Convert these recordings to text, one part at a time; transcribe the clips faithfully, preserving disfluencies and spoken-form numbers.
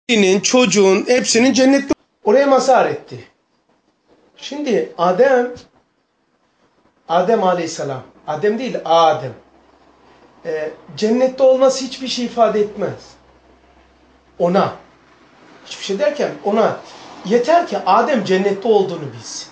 Senin, çocuğun hepsinin cennette oraya mazhar etti. Şimdi Adem Adem Aleyhisselam, Adem değil Adem. Ee, cennette olması hiçbir şey ifade etmez. Ona. Hiçbir şey derken ona. Yeter ki Adem cennette olduğunu bilsin.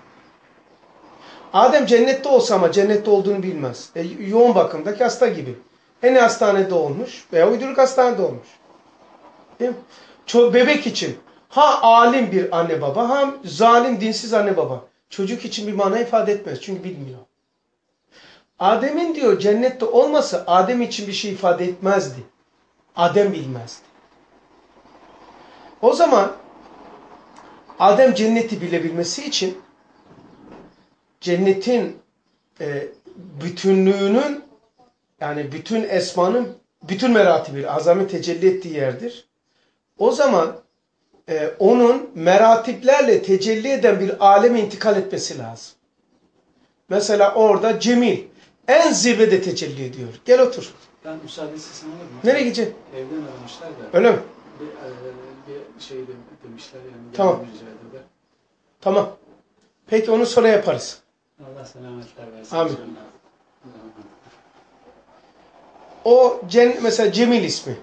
Adem cennette olsa ama cennette olduğunu bilmez. E, yoğun bakımdaki hasta gibi. Hani hastanede olmuş veya uyduruk hastanede olmuş. Değil mi? Ço bebek için ha alim bir anne baba, ha zalim dinsiz anne baba. Çocuk için bir mana ifade etmez. Çünkü bilmiyor. Adem'in diyor cennette olması Adem için bir şey ifade etmezdi. Adem bilmezdi. O zaman Adem cenneti bilebilmesi için cennetin e, bütünlüğünün, yani bütün esmanın bütün meratibi, azami tecelli ettiği yerdir. O zaman e, onun meratiplerle tecelli eden bir aleme intikal etmesi lazım. Mesela orada Cemil en zirvede tecelli ediyor. Gel otur. Ben müsaade istesem olur mu? Nereye gideceksin? Evden aramışlar da. Öyle mi? Bir, e, bir şey de, demişler yani. Tamam. Rica Tamam. Peki onu sonra yaparız. Allah selametler versin. Amin. O cen, mesela Cemil ismi.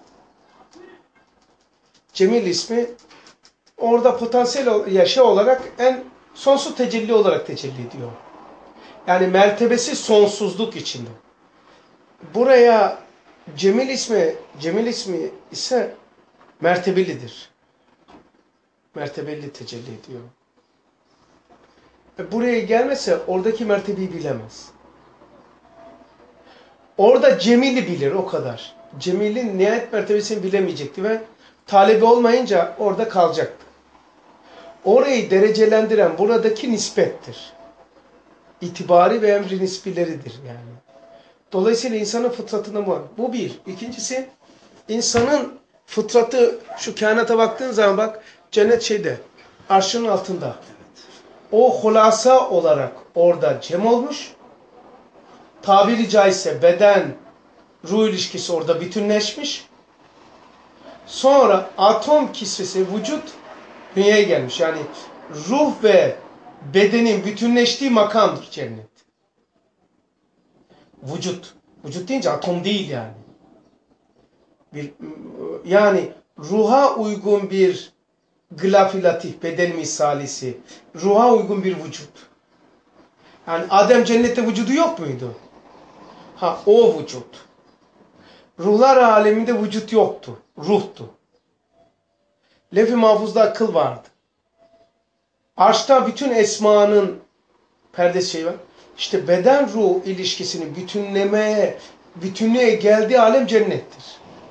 Cemil ismi orada potansiyel yaşı olarak en sonsuz tecelli olarak tecelli ediyor. Yani mertebesi sonsuzluk içinde. Buraya Cemil ismi, Cemil ismi ise mertebelidir. Mertebeli tecelli ediyor. E buraya gelmese oradaki mertebeyi bilemez. Orada Cemil'i bilir o kadar. Cemil'in nihayet mertebesini bilemeyecekti ve talebi olmayınca orada kalacaktı. Orayı derecelendiren buradaki nispettir. İtibari ve emri nisbileridir yani. Dolayısıyla insanın fıtratında bu var. Bu bir. İkincisi insanın fıtratı, şu kainata baktığın zaman bak cennet şeyde, arşın altında. O hulasa olarak orada cem olmuş. Tabiri caizse beden, ruh ilişkisi orada bütünleşmiş. Sonra atom kisvesi vücut dünyaya gelmiş. Yani ruh ve bedenin bütünleştiği makamdır cennet. Vücut. Vücut deyince atom değil yani. Bir, yani ruha uygun bir gılaf-ı latif, beden misalisi. Ruha uygun bir vücut. Yani Adem cennette vücudu yok muydu? Ha o vücut. Ruhlar aleminde vücut yoktu. Ruhtu. Lef-i mahfuzda akıl vardı. Arşta bütün esmanın perdesi şey var. İşte beden ruh ilişkisini bütünlemeye, bütünlüğe geldiği alem cennettir.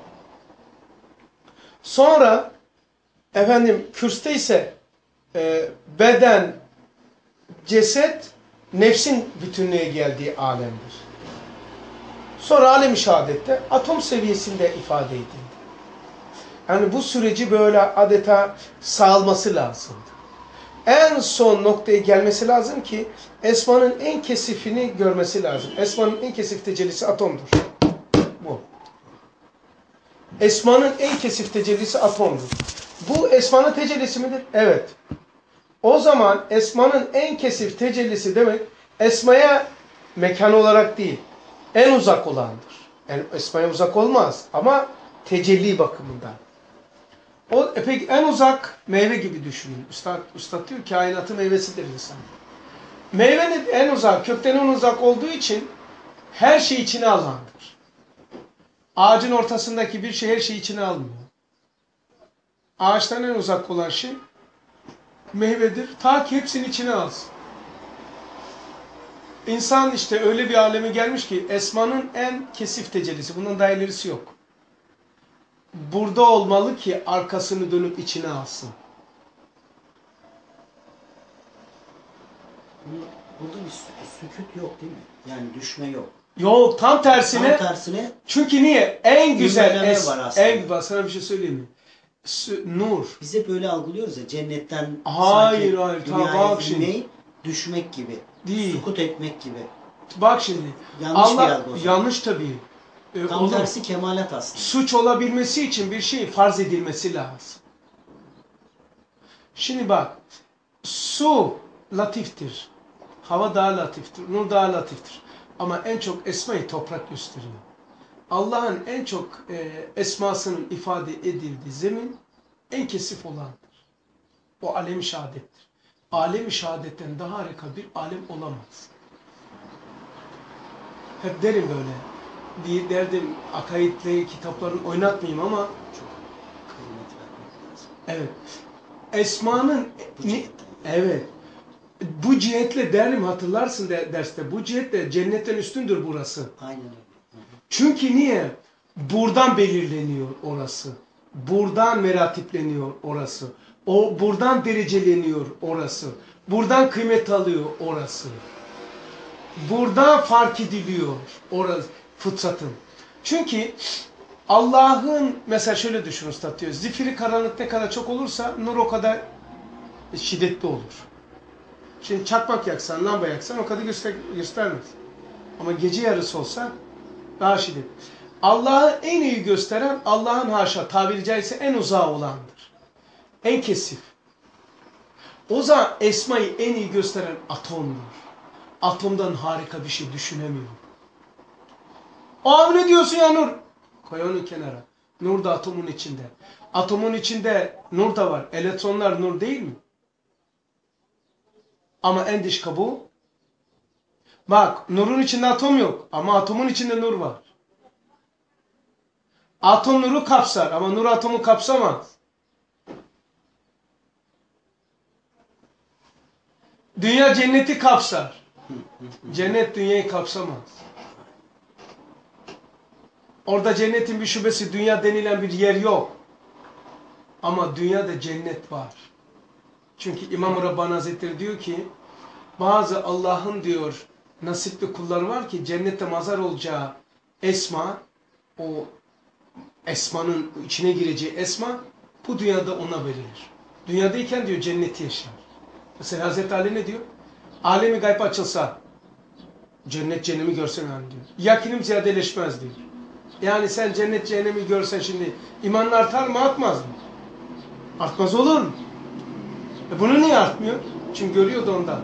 Sonra efendim kürste ise e, beden, ceset, nefsin bütünlüğe geldiği alemdir. Sonra alem-i şehadette atom seviyesinde ifade edildi. Yani bu süreci böyle adeta sağlaması lazımdı. En son noktaya gelmesi lazım ki esmanın en kesifini görmesi lazım. Esmanın en kesif tecellisi atomdur. Bu. Esmanın en kesif tecellisi atomdur. Bu esmanın tecellisi midir? Evet. O zaman esmanın en kesif tecellisi demek esmaya mekan olarak değil, en uzak olandır. Yani esmaya uzak olmaz ama tecelli bakımından. O e peki en uzak meyve gibi düşünün. Üstad, üstad diyor kainatın meyvesidir insan. Meyvenin en uzak, kökten en uzak olduğu için her şey içine alandır. Ağacın ortasındaki bir şey her şeyi içine almıyor. Ağaçtan en uzak olan şey meyvedir. Ta ki hepsini içine alsın. İnsan işte öyle bir aleme gelmiş ki esmanın en kesif tecellisi. Bunun daha ilerisi yok. Burada olmalı ki arkasını dönüp içine alsın. Burada bir sükut yok değil mi? Yani düşme yok. Yok tam tersine. Tam tersine. Çünkü niye? En güzel es, var aslında. en güzel sana bir şey söyleyeyim mi? Nur. Biz de böyle algılıyoruz ya cennetten hayır hayır tamam şimdi düşmek gibi. Değil. Sukut etmek gibi. Bak şimdi. Yanlış Allah, bir algı o zaman. yanlış tabii. E, Tam olur. tersi kemalat aslında. Suç olabilmesi için bir şey farz edilmesi lazım. Şimdi bak, su latiftir. Hava daha latiftir. Nur daha latiftir. Ama en çok esmayı toprak gösteriyor. Allah'ın en çok e, esmasının ifade edildiği zemin en kesif olandır. O alem-i şehadettir. Alem-i şehadetten daha harika bir alem olamaz. Hep derim böyle. Bir derdim akaidle kitapların oynatmayayım ama Çok kıymet vermek lazım. evet. Esmanın Bu ne, cihetten. evet. Bu cihetle derim hatırlarsın de, derste. Bu cihetle cennetten üstündür burası. Aynen öyle. Hı hı. Çünkü niye? Buradan belirleniyor orası. Buradan meratipleniyor orası. O buradan dereceleniyor orası. Buradan kıymet alıyor orası. Buradan fark ediliyor orası fıtratın. Çünkü Allah'ın mesela şöyle düşün Üstad diyor. Zifiri karanlık ne kadar çok olursa nur o kadar şiddetli olur. Şimdi çakmak yaksan, lamba yaksan o kadar göster göstermez. Ama gece yarısı olsa daha şiddetli. Allah'ı en iyi gösteren Allah'ın haşa tabiri caizse en uzağı olandır. En kesif. O zaman esmayı en iyi gösteren atomdur. Atomdan harika bir şey düşünemiyor. Abi ne diyorsun ya Nur? Koy onu kenara. Nur da atomun içinde. Atomun içinde nur da var. Elektronlar nur değil mi? Ama en dış kabuğu. Bak nurun içinde atom yok. Ama atomun içinde nur var. Atom nuru kapsar ama nur atomu kapsamaz. Dünya cenneti kapsar. Cennet dünyayı kapsamaz. Orada cennetin bir şubesi dünya denilen bir yer yok. Ama dünyada cennet var. Çünkü İmam-ı Rabbani Hazretleri diyor ki bazı Allah'ın diyor nasipli kulları var ki cennette mazhar olacağı esma, o esmanın içine gireceği esma bu dünyada ona verilir. Dünyadayken diyor cenneti yaşar. Mesela Hazreti Ali ne diyor? Alemi gayb açılsa cennet cehennemi görsen yani diyor. Yakinim ziyadeleşmez diyor. Yani sen cennet cehennemi görsen şimdi imanın artar mı artmaz mı? Artmaz olur mu? E bunu niye artmıyor? Çünkü görüyordu ondan.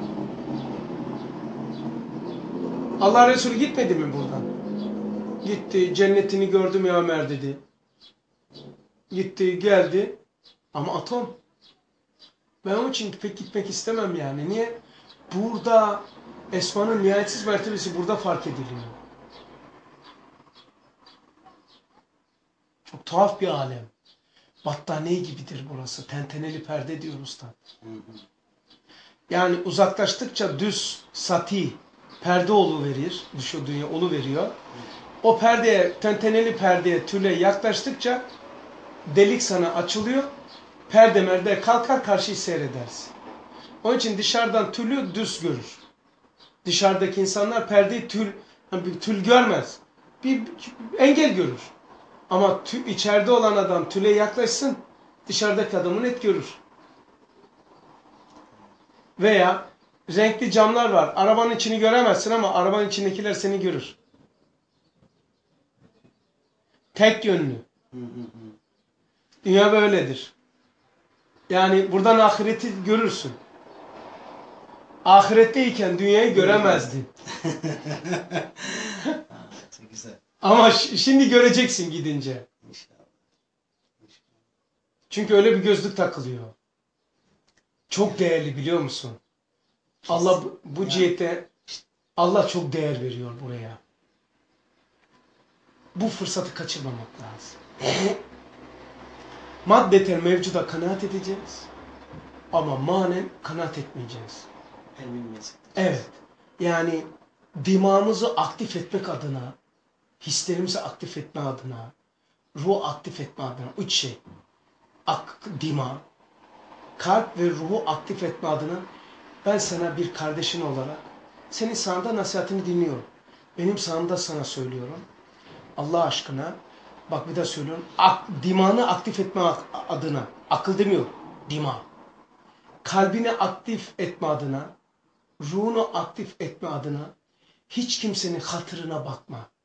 Allah Resulü gitmedi mi buradan? Gitti, cennetini gördüm ya Ömer dedi. Gitti, geldi. Ama atom. Ben onun için pek gitmek istemem yani. Niye? Burada esmanın nihayetsiz mertebesi burada fark ediliyor. Çok tuhaf bir alem. Battaniye gibidir burası. Tenteneli perde diyor usta. Yani uzaklaştıkça düz, sati, perde oluverir. Düşüyor dünya oluveriyor. O perdeye, tenteneli perdeye, tüle yaklaştıkça delik sana açılıyor. Perde merde kalkar karşıyı seyredersin. Onun için dışarıdan tülü düz görür. Dışarıdaki insanlar perdeyi tül, bir tül görmez. Bir engel görür. Ama tü, içeride olan adam tüle yaklaşsın, dışarıdaki adamı net görür. Veya renkli camlar var. Arabanın içini göremezsin ama arabanın içindekiler seni görür. Tek yönlü. Dünya böyledir. Yani buradan ahireti görürsün. Ahiretteyken dünyayı göremezdin. Çok güzel. Ama şimdi göreceksin gidince. İnşallah. Çünkü öyle bir gözlük takılıyor. Çok değerli biliyor musun? Allah bu, bu Yani- cihette Allah çok değer veriyor buraya. Bu fırsatı kaçırmamak lazım. Maddeten mevcuda kanaat edeceğiz. Ama manen kanaat etmeyeceğiz. Emin mesut. Evet. Yani dimağımızı aktif etmek adına, hislerimizi aktif etme adına, ruhu aktif etme adına üç şey. Ak, dima, kalp ve ruhu aktif etme adına ben sana bir kardeşin olarak senin sağında nasihatini dinliyorum. Benim sağımda sana söylüyorum. Allah aşkına bak bir daha söylüyorum. Ak, dimağını aktif etme adına. Akıl demiyor. Dima. Kalbini aktif etme adına, ruhunu aktif etme adına hiç kimsenin hatırına bakma.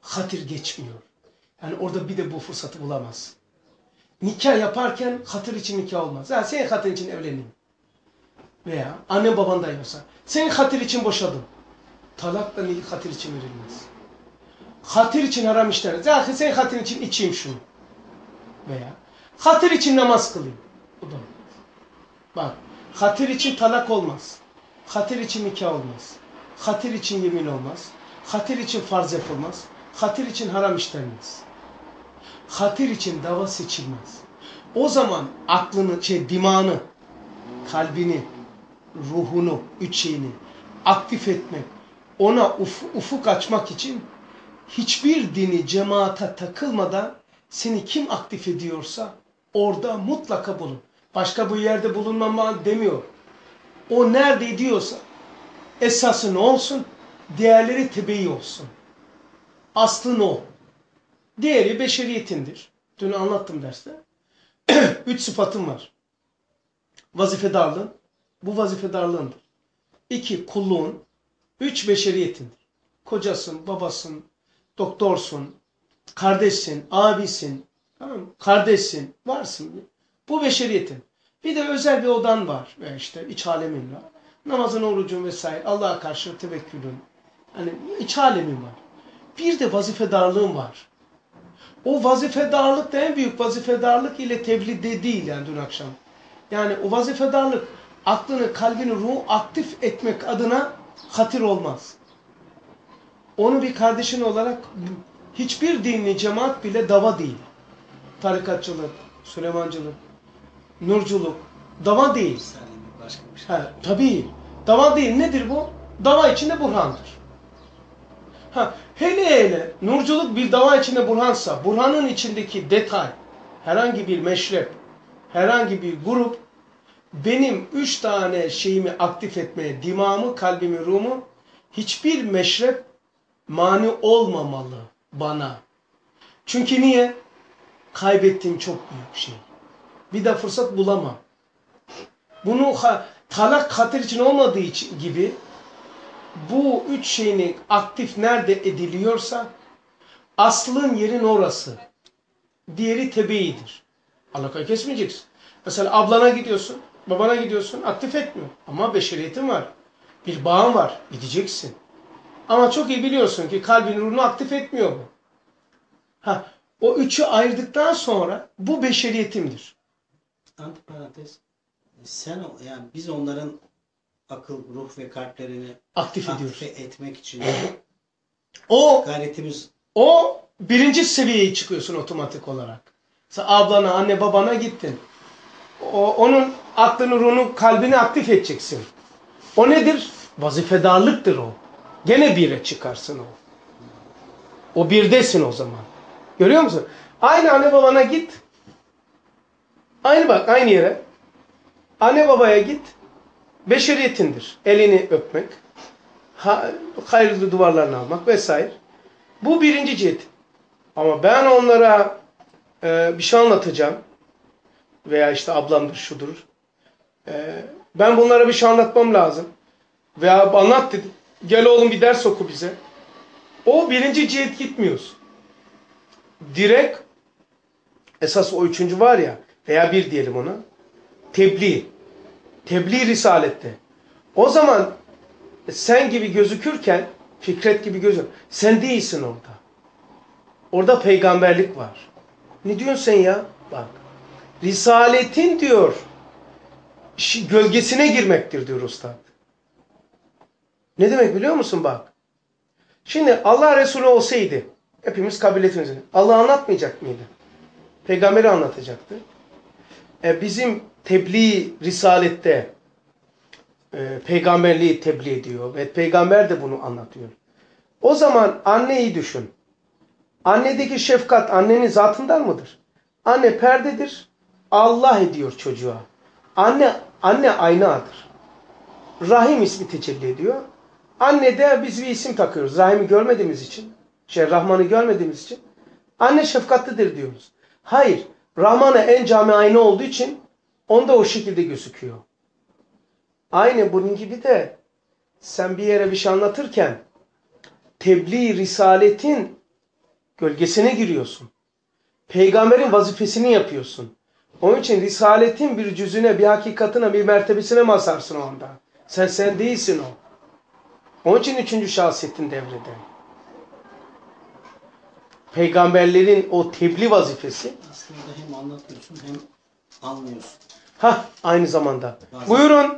hatır geçmiyor. Yani orada bir de bu fırsatı bulamaz. Nikah yaparken hatır için nikah olmaz. Ha, senin hatır için evleneyim. Veya anne baban da yoksa. Senin hatır için boşadım. Talak da nikah hatır için verilmez. Hatır için haram işler. Zaten senin hatır için içeyim şunu. Veya hatır için namaz kılayım. Bu da olmaz. Bak, hatır için talak olmaz. Hatır için nikah olmaz. Hatır için yemin olmaz. Hatır için farz yapılmaz. Hatır için haram işlenmez. Hatır için dava seçilmez. O zaman aklını, şey, dimağını, kalbini, ruhunu, üç şeyini aktif etmek, ona uf, ufuk açmak için hiçbir dini cemaate takılmadan seni kim aktif ediyorsa orada mutlaka bulun. Başka bir yerde bulunmam demiyor. O nerede ediyorsa esası ne olsun, diğerleri tebeyi olsun. Aslı ne o? Diğeri beşeriyetindir. Dün anlattım derste. Üç sıfatım var. Vazifedarlığın. Bu vazifedarlığındır. İki, kulluğun. Üç, beşeriyetindir. Kocasın, babasın, doktorsun, kardeşsin, abisin, tamam mı? Kardeşsin, varsın. Bu beşeriyetin. Bir de özel bir odan var. Ve işte iç alemin var. Namazın, orucun vesaire. Allah'a karşı tevekkülün. Hani iç alemin var. Bir de vazifedarlığın var. O vazifedarlık da en büyük vazifedarlık ile tevlide değil yani dün akşam. Yani o vazifedarlık aklını, kalbini, ruhu aktif etmek adına hatır olmaz. Onu bir kardeşin olarak hiçbir dinli cemaat bile dava değil. Tarikatçılık, Süleymancılık, Nurculuk, dava değil. Başka bir şey. Ha, tabii. Dava değil. Nedir bu? Dava içinde burhandır. Ha, hele hele nurculuk bir dava içinde burhansa, burhanın içindeki detay, herhangi bir meşrep, herhangi bir grup, benim üç tane şeyimi aktif etmeye, dimağımı, kalbimi, ruhumu, hiçbir meşrep mani olmamalı bana. Çünkü niye? Kaybettiğim çok büyük şey. Bir de fırsat bulamam. Bunu talak hatır için olmadığı için gibi, bu üç şeyin aktif nerede ediliyorsa aslın yerin orası. Diğeri tebeyidir. Alakayı kesmeyeceksin. Mesela ablana gidiyorsun, babana gidiyorsun, aktif etmiyor. Ama beşeriyetin var. Bir bağın var. Gideceksin. Ama çok iyi biliyorsun ki kalbin ruhunu aktif etmiyor bu. Ha, o üçü ayırdıktan sonra bu beşeriyetimdir. Antiparantez. Sen o, yani biz onların akıl, ruh ve kalplerini Aktif aktif ediyoruz. etmek için O gayretimiz o birinci seviyeye çıkıyorsun otomatik olarak. Sen ablana, anne babana gittin. O, onun aklını, ruhunu, kalbini aktif edeceksin. O nedir? Vazifedarlıktır o. Gene bire çıkarsın o. O birdesin o zaman. Görüyor musun? Aynı anne babana git. Aynı bak, aynı yere. Anne babaya git. Beşeriyetindir. Elini öpmek. Ha, hayırlı duvarlarını almak vesaire. Bu birinci cihet. Ama ben onlara e, bir şey anlatacağım. Veya işte ablamdır, şudur. E, ben bunlara bir şey anlatmam lazım. Veya anlat dedi. Gel oğlum bir ders oku bize. O birinci cihet gitmiyorsun. Direkt esas o üçüncü var ya, veya bir diyelim ona. Tebliğ. Tebliğ risalette. O zaman sen gibi gözükürken, Fikret gibi gözükür. Sen değilsin orada. Orada peygamberlik var. Ne diyorsun sen ya? Bak. Risaletin diyor, gölgesine girmektir diyor Ustad. Ne demek biliyor musun bak? Şimdi Allah Resulü olsaydı, hepimiz kabul etmiyoruz. Allah anlatmayacak mıydı? Peygamberi anlatacaktı. E bizim tebliğ risalette e, peygamberliği tebliğ ediyor ve peygamber de bunu anlatıyor. O zaman anneyi düşün. Annedeki şefkat annenin zatından mıdır? Anne perdedir. Allah ediyor çocuğa. Anne anne aynadır. Rahim ismi tecelli ediyor. Anne de biz bir isim takıyoruz. Rahim'i görmediğimiz için, şey Rahman'ı görmediğimiz için anne şefkatlidir diyoruz. Hayır. Rahman'a en cami ayna olduğu için onda o şekilde gözüküyor. Aynı bunun gibi de sen bir yere bir şey anlatırken tebliğ risaletin Gölgesine giriyorsun. Peygamberin vazifesini yapıyorsun. Onun için risaletin bir cüzüne, bir hakikatine, bir mertebesine masarsın o anda. Sen sen değilsin o. Onun için üçüncü şahsiyetin devrede. Peygamberlerin o tebliğ vazifesi. Aslında hem anlatıyorsun hem anlıyorsun. Ha, aynı zamanda. Bazen... Buyurun.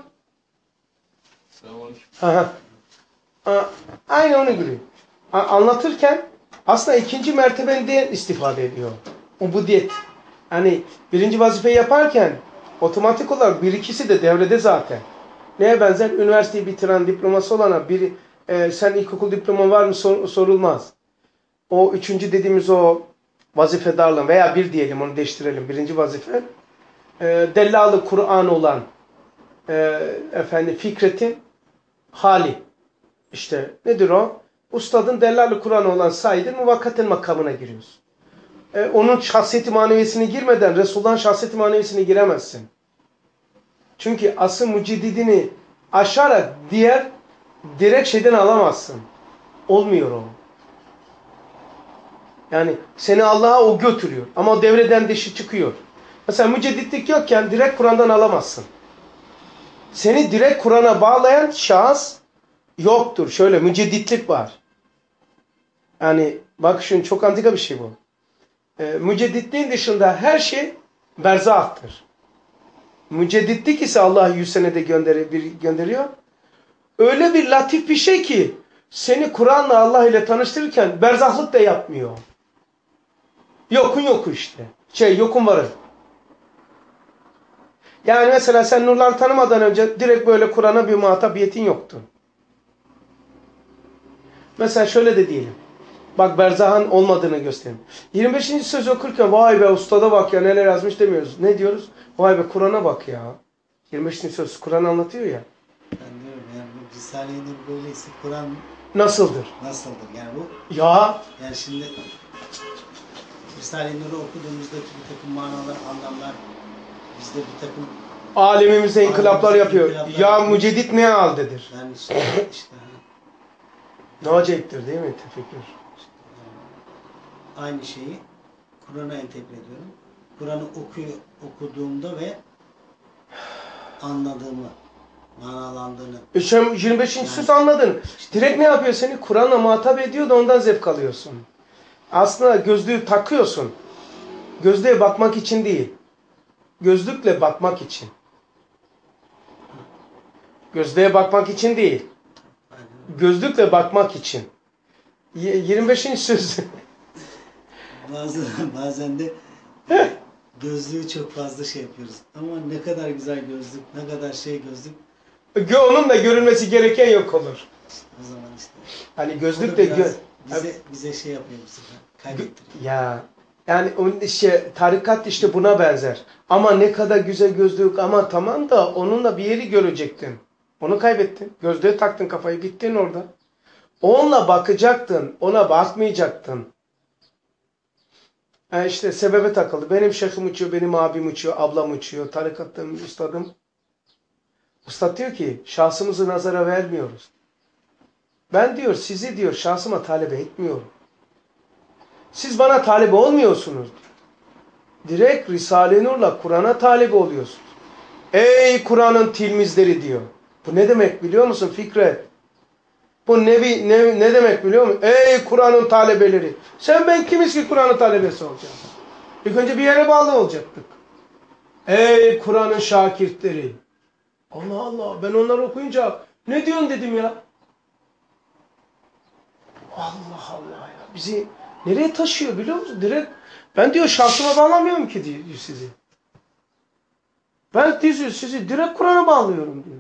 Ha, ha. Aynı onun gibi. Anlatırken aslında ikinci mertebende istifade ediyor. Ubudiyet. Yani birinci vazifeyi yaparken otomatik olarak bir ikisi de devrede zaten. Neye benzer? Üniversiteyi bitiren diploması olana biri e, sen ilkokul diploman var mı sor, sorulmaz. O üçüncü dediğimiz o vazifedarlığın veya bir diyelim onu değiştirelim. Birinci vazife e, dellalı Kur'an olan e, efendim Fikret'in hali. İşte nedir o? Ustadın dellalı Kur'an olan Said'in muvakkaten makamına giriyorsun. E, onun şahsiyeti maneviyesine girmeden Resulullah'ın şahsiyeti maneviyesine giremezsin. Çünkü asıl müceddidini aşarak diğer direkt şeyden alamazsın. Olmuyor o. Yani seni Allah'a o götürüyor. Ama o devreden dışı çıkıyor. Mesela mücedditlik yokken direkt Kur'an'dan alamazsın. Seni direkt Kur'an'a bağlayan şahıs yoktur. Şöyle mücedditlik var. Yani bak şimdi çok antika bir şey bu. E, mücedditliğin dışında her şey berzahtır. Mücedditlik ise Allah yüz senede gönderi, bir gönderiyor. Öyle bir latif bir şey ki seni Kur'an'la Allah ile tanıştırırken berzahlık da yapmıyor. Yokun yoku işte. Şey yokun varı. Yani mesela sen nurları tanımadan önce direkt böyle Kur'an'a bir muhatabiyetin yoktu. Mesela şöyle de diyelim. Bak berzahın olmadığını göstereyim. yirmi beşinci söz okurken vay be ustada bak ya neler yazmış demiyoruz. Ne diyoruz? Vay be Kur'an'a bak ya. yirmi beşinci söz Kur'an anlatıyor ya. Ben diyorum yani bu Risale-i Nur böyleyse Kur'an nasıldır? Nasıldır? Yani bu ya yani şimdi Risale-i Nur'u okuduğumuzdaki bir takım manalar, anlamlar bizde bir takım alemimize inkılaplar yapıyor. inkılaplar Ya yapıyor. müceddit ne haldedir? Yani işte, işte Ne acayiptir değil mi tefekkür? işte, yani aynı şeyi Kur'an'a entegre ediyorum. Kur'an'ı okuyor, okuduğumda ve anladığımı, manalandığını. E sen yirmi beşinci Yani, söz anladın. Direkt ne yapıyor seni? Kur'an'la muhatap ediyor da ondan zevk alıyorsun. Aslında gözlüğü takıyorsun. Gözlüğe bakmak için değil. Gözlükle bakmak için. Gözlüğe bakmak için değil. Gözlükle bakmak için. yirmi beşinci söz. Bazen, bazen de gözlüğü çok fazla şey yapıyoruz. Ama ne kadar güzel gözlük, ne kadar şey gözlük. Onun da görülmesi gereken yok olur. İşte o zaman işte. Hani gözlük de gö bize, bize şey yapıyor bu sefer. Kaybettiriyor. Ya yani onun işte tarikat işte buna benzer. Ama ne kadar güzel gözlük ama tamam da onunla bir yeri görecektin. Onu kaybettin. Gözlüğe taktın kafayı bittin orada. Onunla bakacaktın. Ona bakmayacaktın. Yani işte sebebe takıldı. Benim şeyhim uçuyor, benim abim uçuyor, ablam uçuyor, tarikatım, ustadım. Ustad diyor ki şahsımızı nazara vermiyoruz. Ben diyor sizi diyor şahsıma talebe etmiyorum. Siz bana talebe olmuyorsunuz. Direkt Risale-i Nur'la Kur'an'a talebe oluyorsunuz. Ey Kur'an'ın tilmizleri diyor. Bu ne demek biliyor musun Fikret? Bu nevi, ne, ne demek biliyor musun? Ey Kur'an'ın talebeleri. Sen ben kimiz ki Kur'an'ın talebesi olacağız? İlk önce bir yere bağlı olacaktık. Ey Kur'an'ın şakirtleri. Allah Allah ben onları okuyunca ne diyorsun dedim ya. Allah Allah ya. Bizi nereye taşıyor biliyor musun? Direkt ben diyor şahsıma bağlamıyorum ki diyor sizi. Ben diyor sizi direkt Kur'an'a bağlıyorum diyor.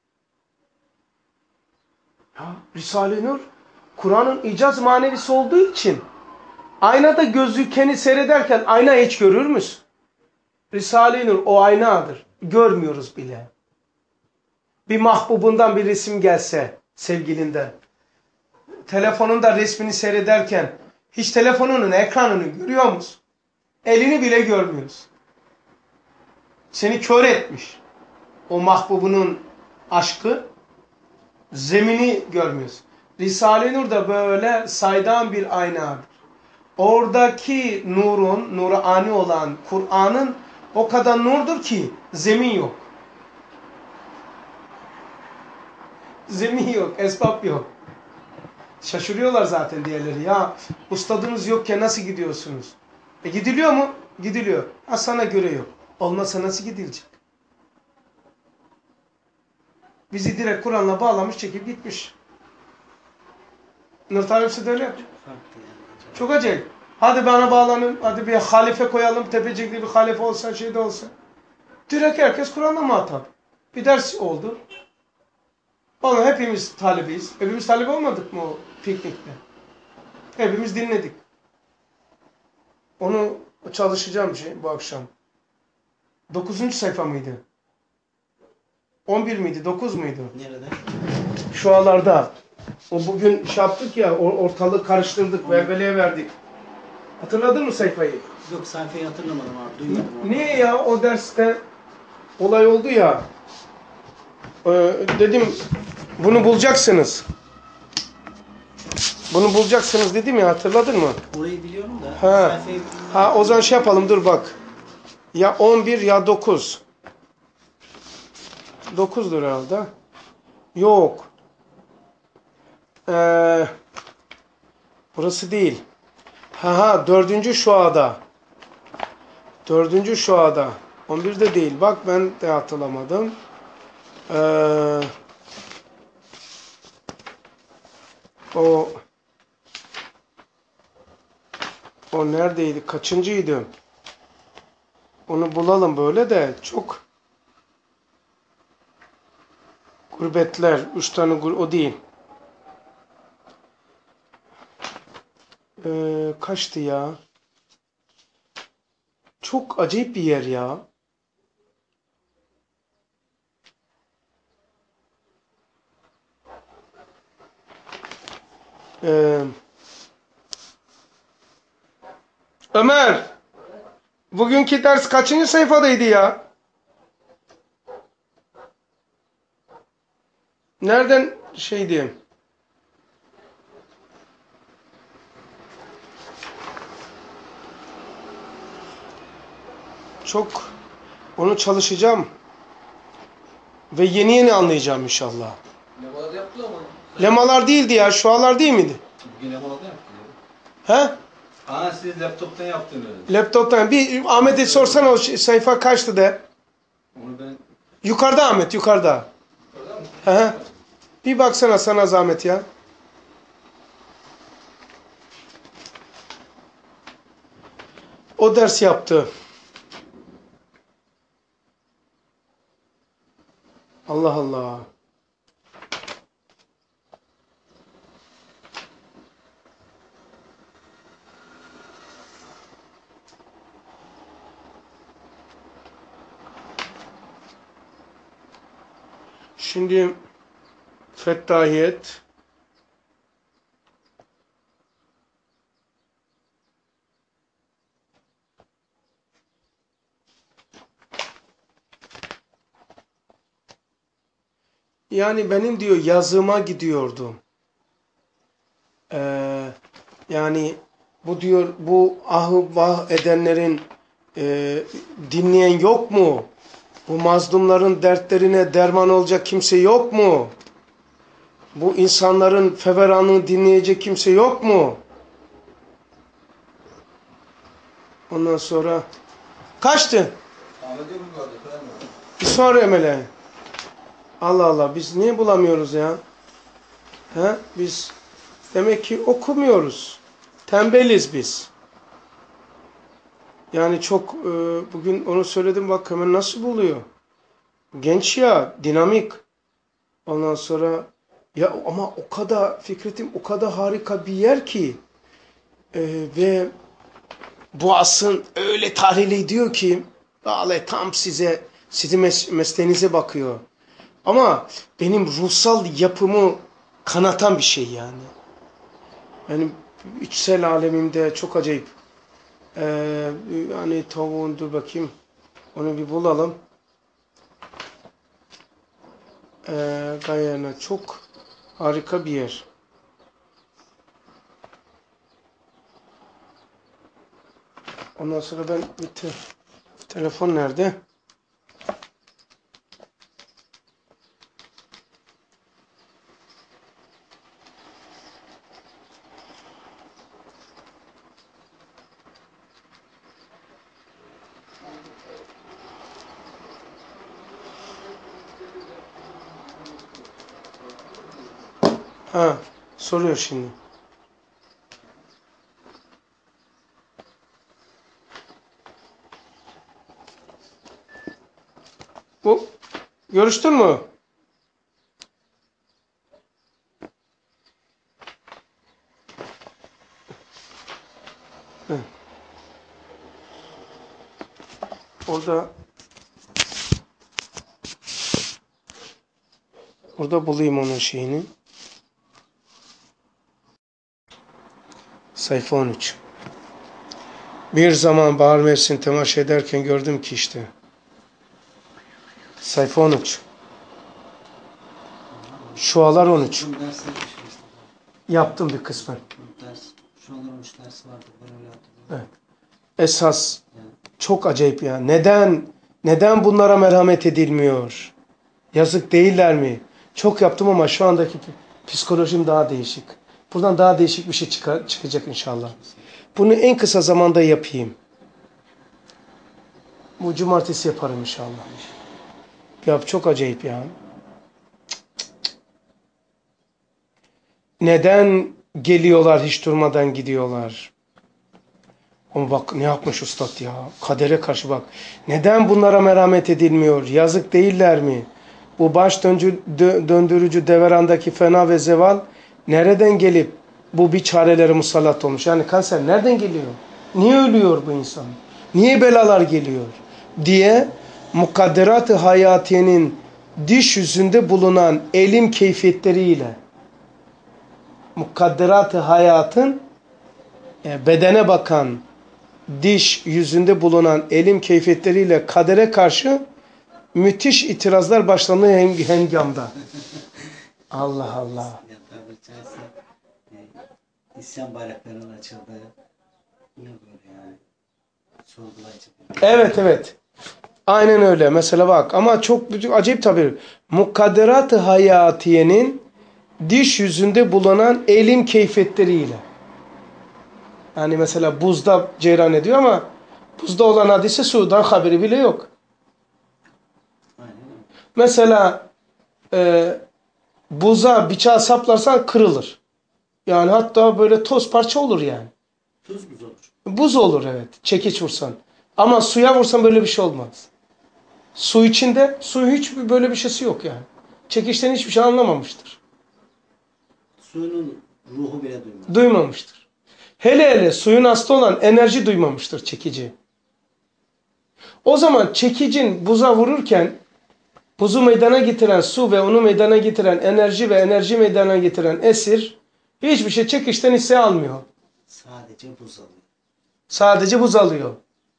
Ya Risale-i Nur Kur'an'ın icaz manevisi olduğu için aynada gözlüğü kendi seyrederken ayna hiç görür müsün? Risale-i Nur o aynadır. Görmüyoruz bile. Bir mahbubundan bir resim gelse sevgilinden. Telefonunda resmini seyrederken hiç telefonunun ekranını görüyor musun? Elini bile görmüyorsun. Seni kör etmiş. O mahbubunun aşkı. Zemini görmüyorsun. Risale-i Nur da böyle saydam bir aynadır. Oradaki nurun, nurani olan Kur'an'ın o kadar nurdur ki zemin yok. Zemin yok, esbab yok. Şaşırıyorlar zaten diğerleri. Ya ustadınız yokken nasıl gidiyorsunuz? E gidiliyor mu? Gidiliyor. Ha sana göre yok. Olmazsa nasıl gidilecek? Bizi direkt Kur'an'la bağlamış, çekip gitmiş. Nur Talipsi de öyle yapıyor. Farklı yani. Çok acayip. Hadi bana bağlanın, hadi bir halife koyalım, tepecikli bir halife olsa, şey de olsa. Direkt herkes Kur'an'la muhatap. Bir ders oldu. Onu hepimiz talibiyiz. Hepimiz talip olmadık mı o piknikte? Hepimiz dinledik. Onu çalışacağım şey, bu akşam. Dokuzuncu sayfa mıydı? On bir miydi? Dokuz muydu? Nerede? Şu alarda. O bugün şey yaptık ya, ortalığı karıştırdık, velveleye verdik. Hatırladın mı sayfayı? Yok, sayfayı hatırlamadım abi. Duymadım abi. Niye ya o derste olay oldu ya. Ee, dedim bunu bulacaksınız. Bunu bulacaksınız dedim ya, hatırladın mı? Orayı biliyorum da. Ha. Sayfayı... Ha o zaman şey yapalım, dur bak. Ya on bir ya dokuz. dokuzdur herhalde. Yok. Ee, burası değil. Ha ha dördüncü şuada. Dördüncü şuada. on birde değil. Bak ben de hatırlamadım. Ee, o o neredeydi? Kaçıncıydı? Onu bulalım böyle de çok gurbetler. Üç tane gur o değil. Ee, kaçtı ya? Çok acayip bir yer ya. Ee, Ömer, bugünkü ders kaçıncı sayfadaydı ya? Nereden şeydi? Çok onu çalışacağım. Ve yeni yeni anlayacağım inşallah. Lemalar yaptı ama. Lemalar değildi ya, şualar değil miydi? Bugün lemalar yaptı. He? Aa siz laptoptan yaptınız. Laptoptan. Bir Ahmet'e sorsana o şey- sayfa kaçtı de. Onu ben... Yukarıda Ahmet, yukarıda. Orada mı? He he. Bir baksana sana zahmet ya. O ders yaptı. Allah Allah. Şimdi Fettahiyet yani benim diyor yazıma gidiyordu. Ee, yani bu diyor bu ahı vah edenlerin e, dinleyen yok mu? Bu mazlumların dertlerine derman olacak kimse yok mu? Bu insanların feveranını dinleyecek kimse yok mu? Ondan sonra kaçtı? Ahmet'e mi gördü? Falan mı? Bir sonra Emel'e. Allah Allah biz niye bulamıyoruz ya? He? Biz demek ki okumuyoruz. Tembeliz biz. Yani çok e, bugün onu söyledim bak hemen nasıl buluyor. Genç ya, dinamik. Ondan sonra ya ama o kadar Fikret'im o kadar harika bir yer ki e, ve bu asın öyle tahlil ediyor ki vallahi tam size sizin mes mesleğinize bakıyor. Ama benim ruhsal yapımı kanatan bir şey yani. Benim içsel alemimde çok acayip. Ee, yani tavuğun dur bakayım. Onu bir bulalım. Ee, Gayana çok harika bir yer. Ondan sonra ben bir te telefon nerede? Ha, soruyor şimdi. Bu görüştün mü? Hı. Orada orada bulayım onun şeyini. Sayfa on üç. Bir zaman bahar mevsim temaşa ederken gördüm ki işte. Sayfa on üç. Şualar on üç. Bunun dersleri işte. Yaptım bir kısmen. Ders, şu an on üç dersi vardı. Ben öyle hatırlıyorum. Evet. Esas çok acayip ya. Neden neden bunlara merhamet edilmiyor? Yazık değiller mi? Çok yaptım ama şu andaki psikolojim daha değişik. Buradan daha değişik bir şey çıkar, çıkacak inşallah. Bunu en kısa zamanda yapayım. Bu cumartesi yaparım inşallah. Ya çok acayip ya. Neden geliyorlar hiç durmadan gidiyorlar? Ama bak ne yapmış ustad ya. Kadere karşı bak. Neden bunlara merhamet edilmiyor? Yazık değiller mi? Bu baş döndürücü, döndürücü deverandaki fena ve zeval nereden gelip bu bir çareleri musallat olmuş? Yani kanser nereden geliyor? Niye ölüyor bu insan? Niye belalar geliyor? Diye mukadderat-ı hayatiyenin diş yüzünde bulunan elim keyfiyetleriyle mukadderat-ı hayatın bedene bakan diş yüzünde bulunan elim keyfiyetleriyle kadere karşı müthiş itirazlar başlandığı hengamda. Allah Allah. Ya tabiri caizse e, isyan bayraklarının açıldığı yine böyle yani sorgulayıcı. Evet evet. Aynen öyle. Mesela bak ama çok acayip tabii. Mukadderat-ı hayatiyenin diş yüzünde bulunan elim keyfiyetleriyle. Yani mesela buzda cereyan ediyor ama buzda olan hadise sudan haberi bile yok. Aynen öyle. Mesela e, buza bıçağı saplarsan kırılır. Yani hatta böyle toz parça olur yani. Tuz buz olur. Buz olur evet. Çekiç vursan. Ama suya vursan böyle bir şey olmaz. Su içinde su hiç böyle bir şeysi yok yani. Çekiçten hiçbir şey anlamamıştır. Suyunun ruhu bile duymaz. Duymamıştır. Hele hele suyun hasta olan enerji duymamıştır çekici. O zaman çekicin buza vururken buzu meydana getiren su ve onu meydana getiren enerji ve enerji meydana getiren esir hiçbir şey çekişten hisse almıyor. Sadece buz alıyor. Sadece buz alıyor.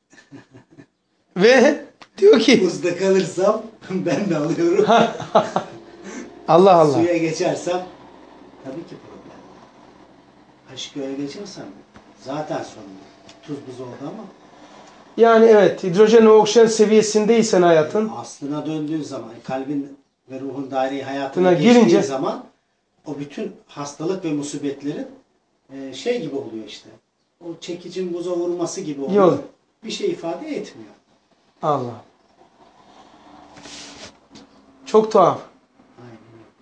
Ve diyor ki Buzda kalırsam ben de alıyorum. Allah Allah. Suya geçersem tabii ki problem. H iki O'ya geçersem zaten sorun. Tuz buz oldu ama Yani evet hidrojen ve oksijen seviyesindeysen hayatın aslına döndüğün zaman kalbin ve ruhun daire hayatına Buna geçtiği girince- zaman o bütün hastalık ve musibetlerin e, şey gibi oluyor işte. O çekicin buza vurması gibi oluyor. Yok. Bir şey ifade etmiyor. Allah. Çok tuhaf. Aynen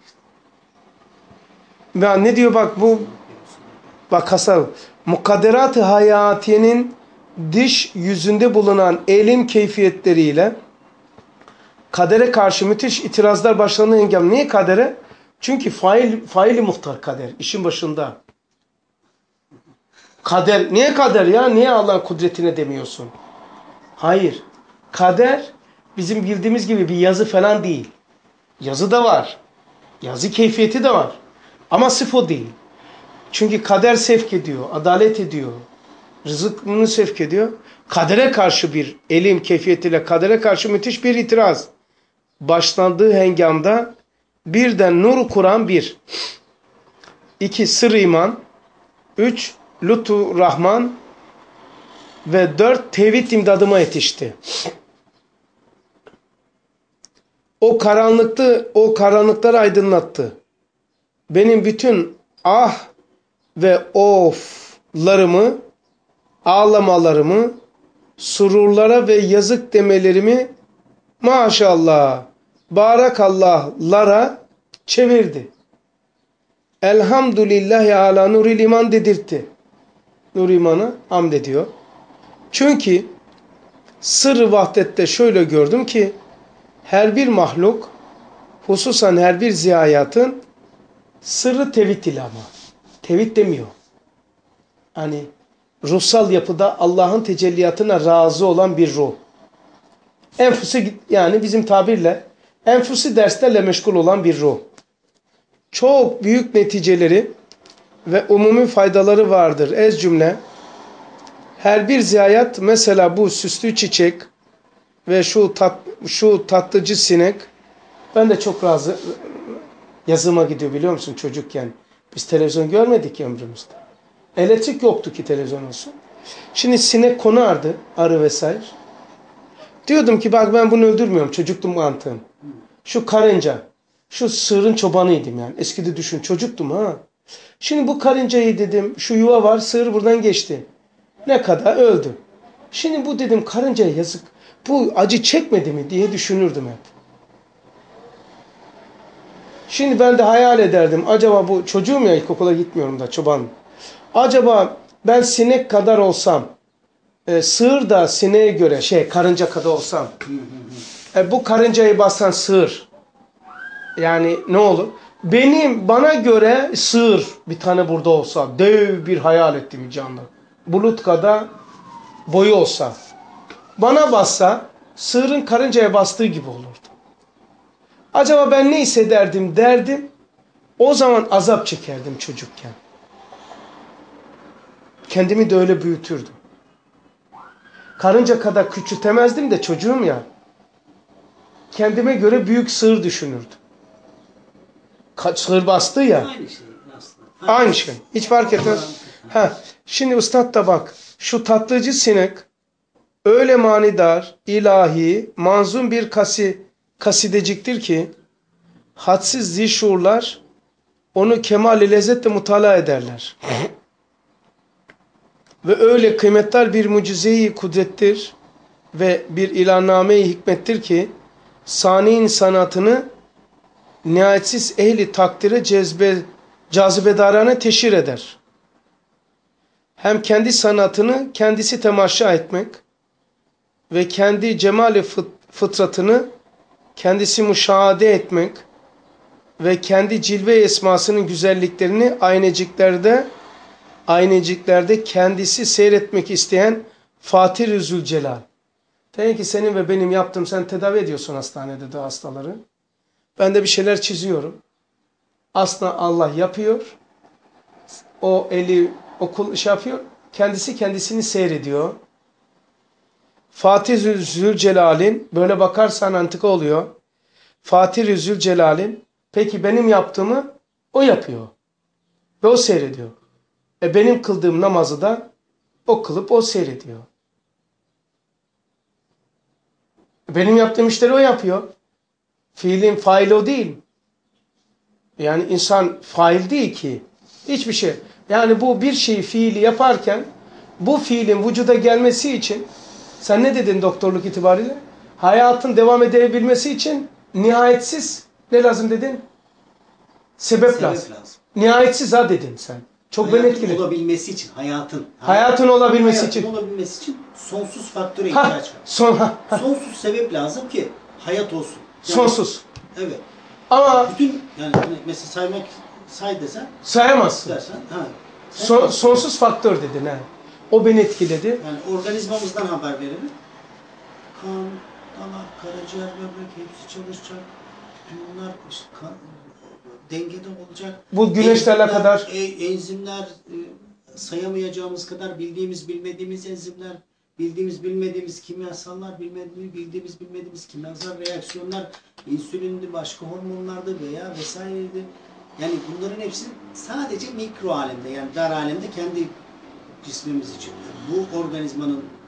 öyle. Ya ne diyor bak bu bak kasar. Mukadderat-ı hayatiyenin diş yüzünde bulunan elim keyfiyetleriyle kadere karşı müthiş itirazlar başlandığı engel. Niye kadere? Çünkü fail, faili muhtar kader. İşin başında. Kader. Niye kader ya? Niye Allah'ın kudretine demiyorsun? Hayır. Kader bizim bildiğimiz gibi bir yazı falan değil. Yazı da var. Yazı keyfiyeti de var. Ama sırf o değil. Çünkü kader sevk ediyor, adalet ediyor. Rızkını sevk ediyor. Kadere karşı bir elim keyfiyetiyle kadere karşı müthiş bir itiraz. Başlandığı hengamda birden nur Kur'an bir. iki sır iman. Üç lütfu Rahman. ve dört tevhid imdadıma yetişti. O karanlıktı, o karanlıkları aydınlattı. Benim bütün ah ve oflarımı, ağlamalarımı, sururlara ve yazık demelerimi maşallah, barakallahlara çevirdi. Elhamdülillahi ala nuril iman dedirtti. Nur imanı hamd ediyor. Çünkü sır-ı vahdette şöyle gördüm ki her bir mahluk, hususan her bir ziyayatın sırrı tevhid ile ama. Tevhid demiyor. Hani ruhsal yapıda Allah'ın tecelliyatına razı olan bir ruh. Enfusi, yani bizim tabirle enfusi derslerle meşgul olan bir ruh. Çok büyük neticeleri ve umumi faydaları vardır. Ez cümle her bir ziyayat, mesela bu süslü çiçek ve şu tat, şu tatlıcı sinek, ben de çok razı yazıma gidiyor biliyor musun çocukken. Biz televizyon görmedik ya ömrümüzde. Elektrik yoktu ki televizyon olsun. Şimdi sinek konardı, arı vesaire. Diyordum ki bak ben bunu öldürmüyorum, çocuktum mantığım. Şu karınca, şu sığırın çobanıydım yani. Eskide düşün, çocuktum ha. Şimdi bu karıncayı dedim, şu yuva var, sığır buradan geçti. Ne kadar öldü. Şimdi bu dedim karıncaya yazık. Bu acı çekmedi mi diye düşünürdüm hep. Şimdi ben de hayal ederdim. Acaba bu çocuğum ya, ilkokula gitmiyorum da çoban. Acaba ben sinek kadar olsam, e, sığır da sineğe göre şey karınca kadar olsam. E, bu karıncayı basan sığır. Yani ne olur? Benim bana göre sığır bir tane burada olsa, dev bir hayal ettiğim canlı. Bulut kadar boyu olsa. Bana bassa sığırın karıncaya bastığı gibi olurdu. Acaba ben ne hissederdim derdim. O zaman azap çekerdim çocukken. Kendimi de öyle büyütürdüm. Karınca kadar küçültemezdim de çocuğum ya. Kendime göre büyük sığır düşünürdüm. Kaç sığır bastı ya. Aynı şey aslında. Aynı şey. Hiç fark etmez. Ha, şimdi üstad da bak. Şu tatlıcı sinek öyle manidar, ilahi, manzum bir kasi, kasideciktir ki hadsiz zişurlar onu kemal-i lezzetle mutala ederler. Ve öyle kıymetli bir mucize-i kudrettir ve bir ilahnameyi hikmettir ki sani'in sanatını nihayetsiz ehli takdire cezbe, cazibedarane teşhir eder. Hem kendi sanatını kendisi temaşa etmek ve kendi cemali fıt, fıtratını kendisi müşahede etmek ve kendi cilve esmasının güzelliklerini ayneciklerde ayneciklerde kendisi seyretmek isteyen Fatih-i Zülcelal. Tabii ki senin ve benim yaptığım, sen tedavi ediyorsun hastanede de hastaları. Ben de bir şeyler çiziyorum. Aslında Allah yapıyor. O eli okul iş yapıyor. Kendisi kendisini seyrediyor. Fatih-i Zülcelal'in, böyle bakarsan antika oluyor. Fatih-i Zülcelal'in peki benim yaptığımı o yapıyor. Ve o seyrediyor. E benim kıldığım namazı da o kılıp o seyrediyor. Benim yaptığım işleri o yapıyor. Fiilin faili o değil. Yani insan fail değil ki. Hiçbir şey. Yani bu bir şeyi fiili yaparken bu fiilin vücuda gelmesi için sen ne dedin doktorluk itibariyle? Hayatın devam edebilmesi için nihayetsiz ne lazım dedin? Sebep, Sebep lazım. lazım. Nihayetsiz ha dedin sen. Çok beni etkiledi. Hayatın olabilmesi için, hayatın. Hayatın olabilmesi hayatın için. olabilmesi için sonsuz faktöre Ha, ihtiyaç var. son, ha, ha. Sonsuz sebep lazım ki hayat olsun. Yani, Sonsuz. Evet. Ama Bütün yani hani mesela saymak say desen, sayamazsın. dersen, ha. Son, sonsuz faktör dedin ha. O beni etkiledi. Yani organizmamızdan haber verelim. Kan, damar, karaciğer, böbrek hepsi çalışacak. Bütün bunlar işte kan, dengede olacak. Bu güneşle Enzimler, alakadar. E, enzimler e, sayamayacağımız kadar bildiğimiz bilmediğimiz enzimler, bildiğimiz bilmediğimiz kimyasallar, bilmediğimiz bildiğimiz bilmediğimiz kimyasal reaksiyonlar, insülindi, başka hormonlardı veya vesaireydi. Yani bunların hepsi sadece mikro alemde, yani dar alemde kendi cismimiz için. Bu organizmanın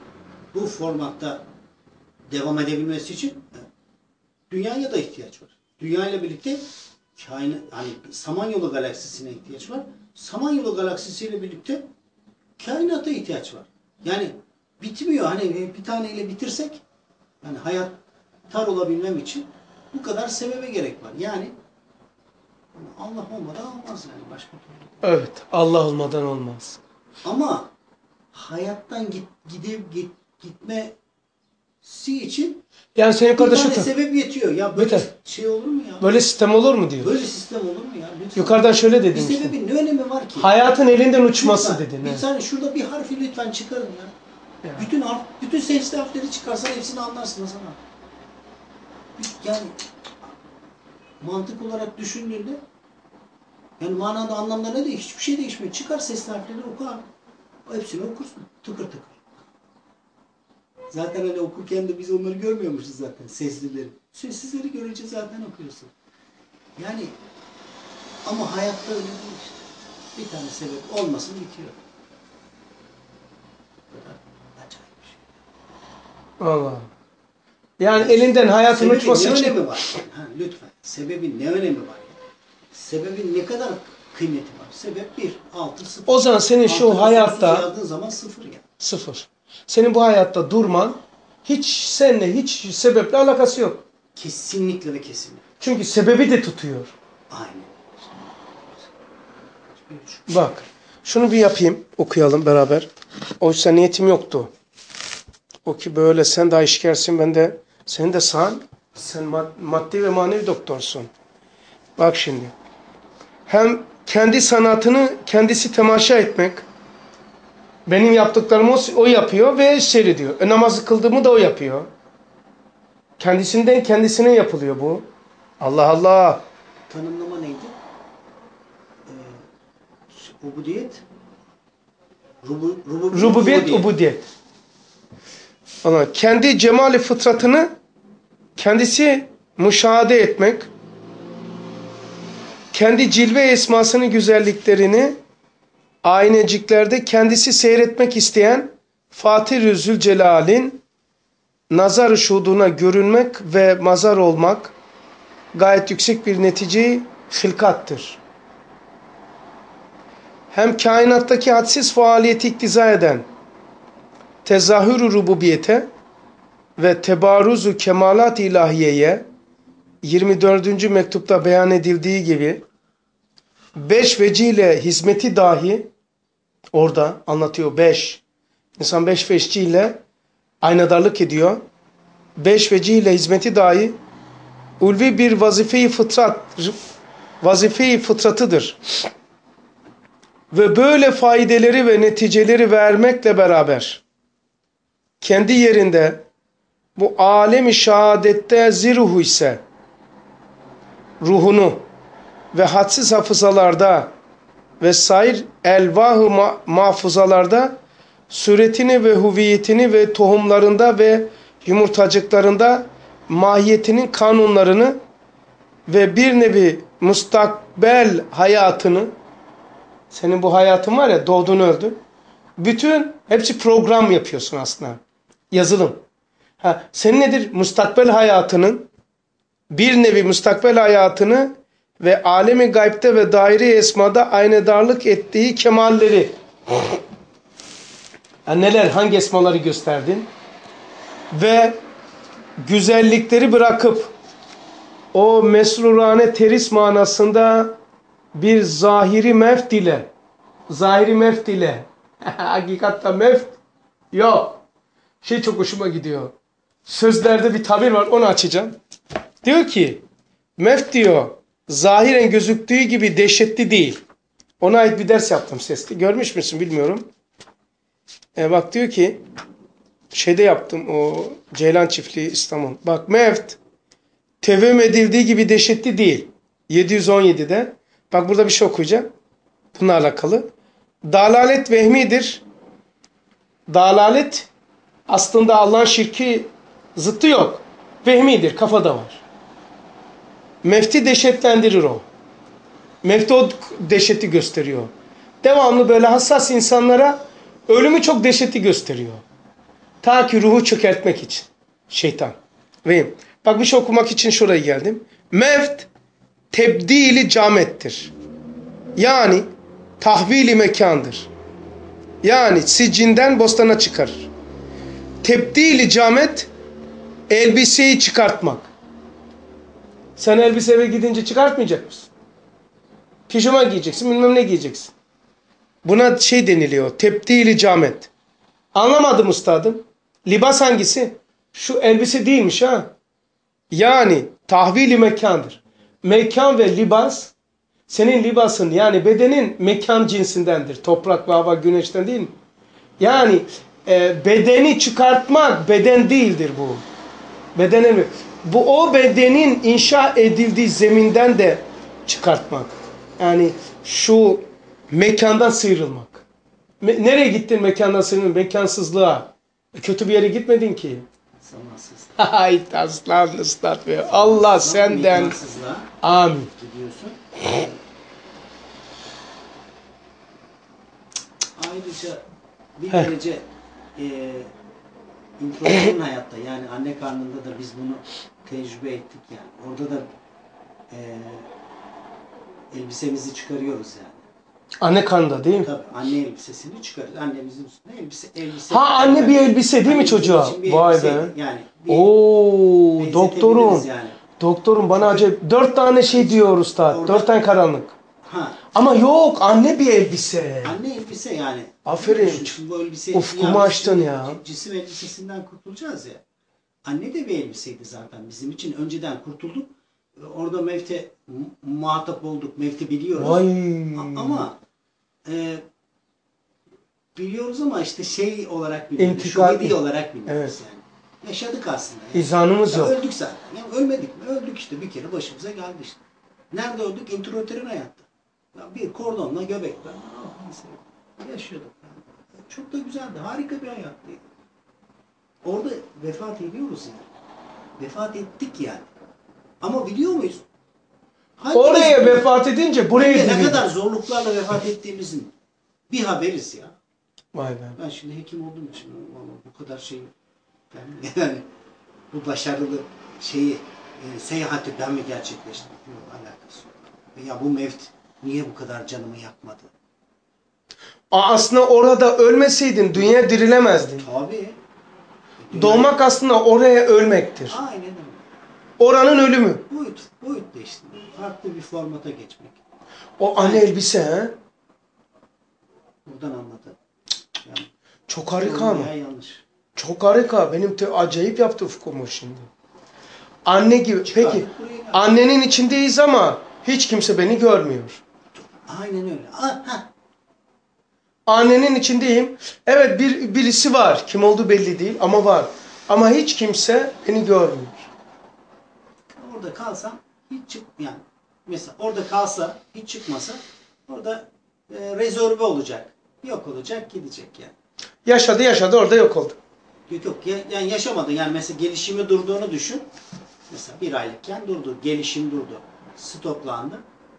bu formatta devam edebilmesi için dünyaya da ihtiyaç var. Dünya ile birlikte kainat, hani Samanyolu galaksisine ihtiyaç var. Samanyolu galaksisiyle birlikte kainata ihtiyaç var. Yani bitmiyor. Hani bir taneyle bitirsek, yani hayat tar olabilmem için bu kadar sebebe gerek var. Yani Allah olmadan olmaz yani, başka türlü. Evet, Allah olmadan olmaz. Ama hayattan git, gidip git, gitmesi için Yani senin bir kardeşin tane sebep yetiyor. Ya böyle Yeter. şey olur mu ya? böyle sistem olur mu diyor. Böyle sistem olur mu ya? Lütfen. Yukarıdan şöyle Bir dedim işte. sebebin ne önemi var ki? Hayatın elinden uçması Lütfen, dedin. Bir he. tane şurada bir harfi lütfen çıkarın ya. Ya. Bütün harf, bütün sesli harfleri çıkarsan hepsini anlarsın Hasan abi. Yani mantık olarak düşündüğünde, yani manada, anlamda ne de hiçbir şey değişmiyor. Çıkar sesli harfleri, oku abi. Hepsini okursun. Tıkır tıkır. Zaten öyle okurken de biz onları görmüyormuşuz zaten, seslileri. Sessizleri görünce zaten okuyorsun. Yani ama hayatta öyle değil işte. Bir tane sebep olmasın bitiyor. Bu da acayip bir şey. Allah. Yani elinden hayatın Sebebin uçması ne için. önemi var? Ha, lütfen. Sebebin ne önemi var? Sebebin ne kadar kıymeti var? Sebep bir, altı, sıfır. O zaman senin şu Altını hayatta sonsuz yazdığın zaman sıfır ya. sıfır. Senin bu hayatta durman hiç seninle hiç sebeple alakası yok. Kesinlikle ve kesinlikle. Çünkü sebebi de tutuyor. Aynen. Bak, şunu bir yapayım, okuyalım beraber. Oysa niyetim yoktu. O ki böyle sen de aşikarsın, ben de, senin de sağın, sen mad- maddi ve manevi doktorsun. Bak şimdi, hem kendi sanatını kendisi temaşa etmek, benim yaptıklarımı o, o yapıyor ve seyrediyor. E, namazı kıldığımı da o yapıyor. Kendisinden kendisine yapılıyor bu. Allah Allah. Tanımlama neydi? Ee, ubudiyet. Rubu, rububiyet, Rububiyet, ubudiyet. ubudiyet. Allah, kendi cemali fıtratını kendisi müşahede etmek, kendi cilve esmasını, güzelliklerini ayneciklerde kendisi seyretmek isteyen Fatih-i Zülcelal'in nazar-ı şuhuduna görünmek ve mazar olmak gayet yüksek bir netice hilkattır. Hem kainattaki hadsiz faaliyeti iktiza eden tezahür-ü rububiyete ve tebaruz-u kemalat-ı ilahiyeye yirmi dördüncü mektupta beyan edildiği gibi beş vecihle hizmeti dahi orada anlatıyor. Beş. İnsan beş vecihle aynadarlık ediyor. Beş vecihle hizmeti dahi ulvi bir vazife-i fıtrat, vazife-i fıtratıdır. Ve böyle faydeleri ve neticeleri vermekle beraber kendi yerinde bu alemi şehadette ziruhu ise ruhunu ve hadsiz hafızalarda ve sair elvah-ı ma- mahfuzalarda suretini ve huviyetini ve tohumlarında ve yumurtacıklarında mahiyetinin kanunlarını ve bir nevi mustakbel hayatını, senin bu hayatın var ya, doğdun öldün, bütün hepsi program yapıyorsun aslında. Yazılım. Ha, senin nedir? Mustakbel hayatının, bir nevi mustakbel hayatını ve alemi gaybte ve daire-i esmada aynedarlık ettiği kemalleri. Yani neler, hangi esmaları gösterdin? Ve güzellikleri bırakıp o mesrurane teris manasında bir zahiri mevt ile, zahiri mevt ile, hakikatta mevt yok. Şey çok hoşuma gidiyor. Sözlerde bir tabir var, onu açacağım. Diyor ki, mevt diyor, zahiren gözüktüğü gibi dehşetli değil. Ona ait bir ders yaptım sesli. Görmüş müsün bilmiyorum. E bak diyor ki, şeyde yaptım, o Ceylan Çiftliği İstanbul. Bak mevt, tevehüm edildiği gibi dehşetli değil. yedi yüz on yedide. Bak burada bir şey okuyacağım. Bununla alakalı. Dalalet vehmidir. Dalalet aslında Allah'ın şirki zıttı yok. Vehmidir, kafada var. Mevti dehşetlendirir o. Mevti o dehşeti gösteriyor. Devamlı böyle hassas insanlara ölümü çok dehşeti gösteriyor. Ta ki ruhu çökertmek için. Şeytan. Ve bak bir şey okumak için şuraya geldim. Mevt tebdili camettir. Yani tahvili mekandır. Yani sicinden bostana çıkarır. Tebdili camet elbiseyi çıkartmak. Sen elbise eve gidince çıkartmayacak mısın? Pijama giyeceksin, bilmem ne giyeceksin. Buna şey deniliyor, tebdili camet. Anlamadım üstadım. Libas hangisi? Şu elbise değilmiş ha. Yani tahvili mekandır. Mekan ve libas, senin libasın yani bedenin mekan cinsindendir. Toprak ve hava güneşten değil mi? Yani e, bedeni çıkartmak beden değildir bu. Bedenin, bu o bedenin inşa edildiği zeminden de çıkartmak. Yani şu mekandan sıyrılmak. Me nereye gittin mekandan sıyrılmak? Mekansızlığa. E, kötü bir yere gitmedin ki. Zamansız. Hay aslan ıslat be. Allah senden. Mekansızlığa Amin. gidiyorsun. Ayrıca bir Heh. derece e, introdüksiyon hayatta yani anne karnında da biz bunu tecrübe ettik yani. Orada da e, elbisemizi çıkarıyoruz yani. Anne karnında değil mi? Tabii anne elbisesini çıkarıyoruz. Annemizin üstüne elbise elbise. Ha anne bir elbise değil mi Annemizin çocuğa? için bir Vay elbise be. Yani bir Oo benzetebiliriz doktorum. Yani. Doktorum bana acayip. Dört tane şey diyor usta. Orada- Dört tane karanlık. Ha. Ama yok anne bir elbise. Anne elbise yani. Aferin. Düşün, şimdi bu elbise, Ufkumu yani açtın şimdi ya. Cisim elbisesinden kurtulacağız ya. Anne de bir elbiseydi zaten bizim için. Önceden kurtulduk. Orada Mevte mu- muhatap olduk. Mevte biliyoruz. Vay. A- Ama e, biliyoruz ama işte şey olarak bilmiyoruz. İntikal- Şuhudi olarak bilmiyoruz Evet. yani. Yaşadık aslında. Yani. İzanımız Ya yok. öldük zaten. Yani ölmedik mi? Öldük işte. Bir kere başımıza geldi işte. Nerede öldük? Intrauterin hayatta. Ya bir kordonla göbekten. Ah, mesela yaşıyorduk. Yani. Çok da güzeldi. Harika bir hayattı. Orada vefat ediyoruz yani. Vefat ettik yani. Ama biliyor muyuz? Hangimiz Oraya biliyor? vefat edince buraya Ne dirildi. kadar zorluklarla vefat ettiğimizin bir haberiz ya. Vay be. Ben şimdi hekim olduğum için vallahi bu kadar şey ben yani bu başarılı şeyi e, seyahati ben mi gerçekleştirdim? Yok alakası yok. Ya bu mevt niye bu kadar canımı yakmadı? Aa, aslında orada ölmeseydin dünya dirilemezdin. Tabii. Dünya- Doğmak aslında oraya ölmektir. Aynen öyle. Oranın ölümü. Boyut, boyut değişti. Farklı bir formata geçmek. O anne elbise he? Buradan anladım. Yani, Çok harika ama. ya yanlış. Çok harika. Benim te acayip yaptı ufkumu şimdi. Anne gibi. Çıkardık Peki. buraya geldik. Annenin içindeyiz ama hiç kimse beni görmüyor. Aynen öyle. Ah, ha. Annenin içindeyim. Evet bir birisi var. Kim olduğu belli değil ama var. Ama hiç kimse beni görmüyor. Orada kalsam hiç çık yani mesela orada kalsa hiç çıkmasa orada e, rezerve olacak. Yok olacak gidecek yani. Yaşadı yaşadı orada yok oldu. Yok yok ya- yani yaşamadı yani mesela gelişimi durduğunu düşün. Mesela bir aylıkken durdu. Gelişim durdu. Stoplandı.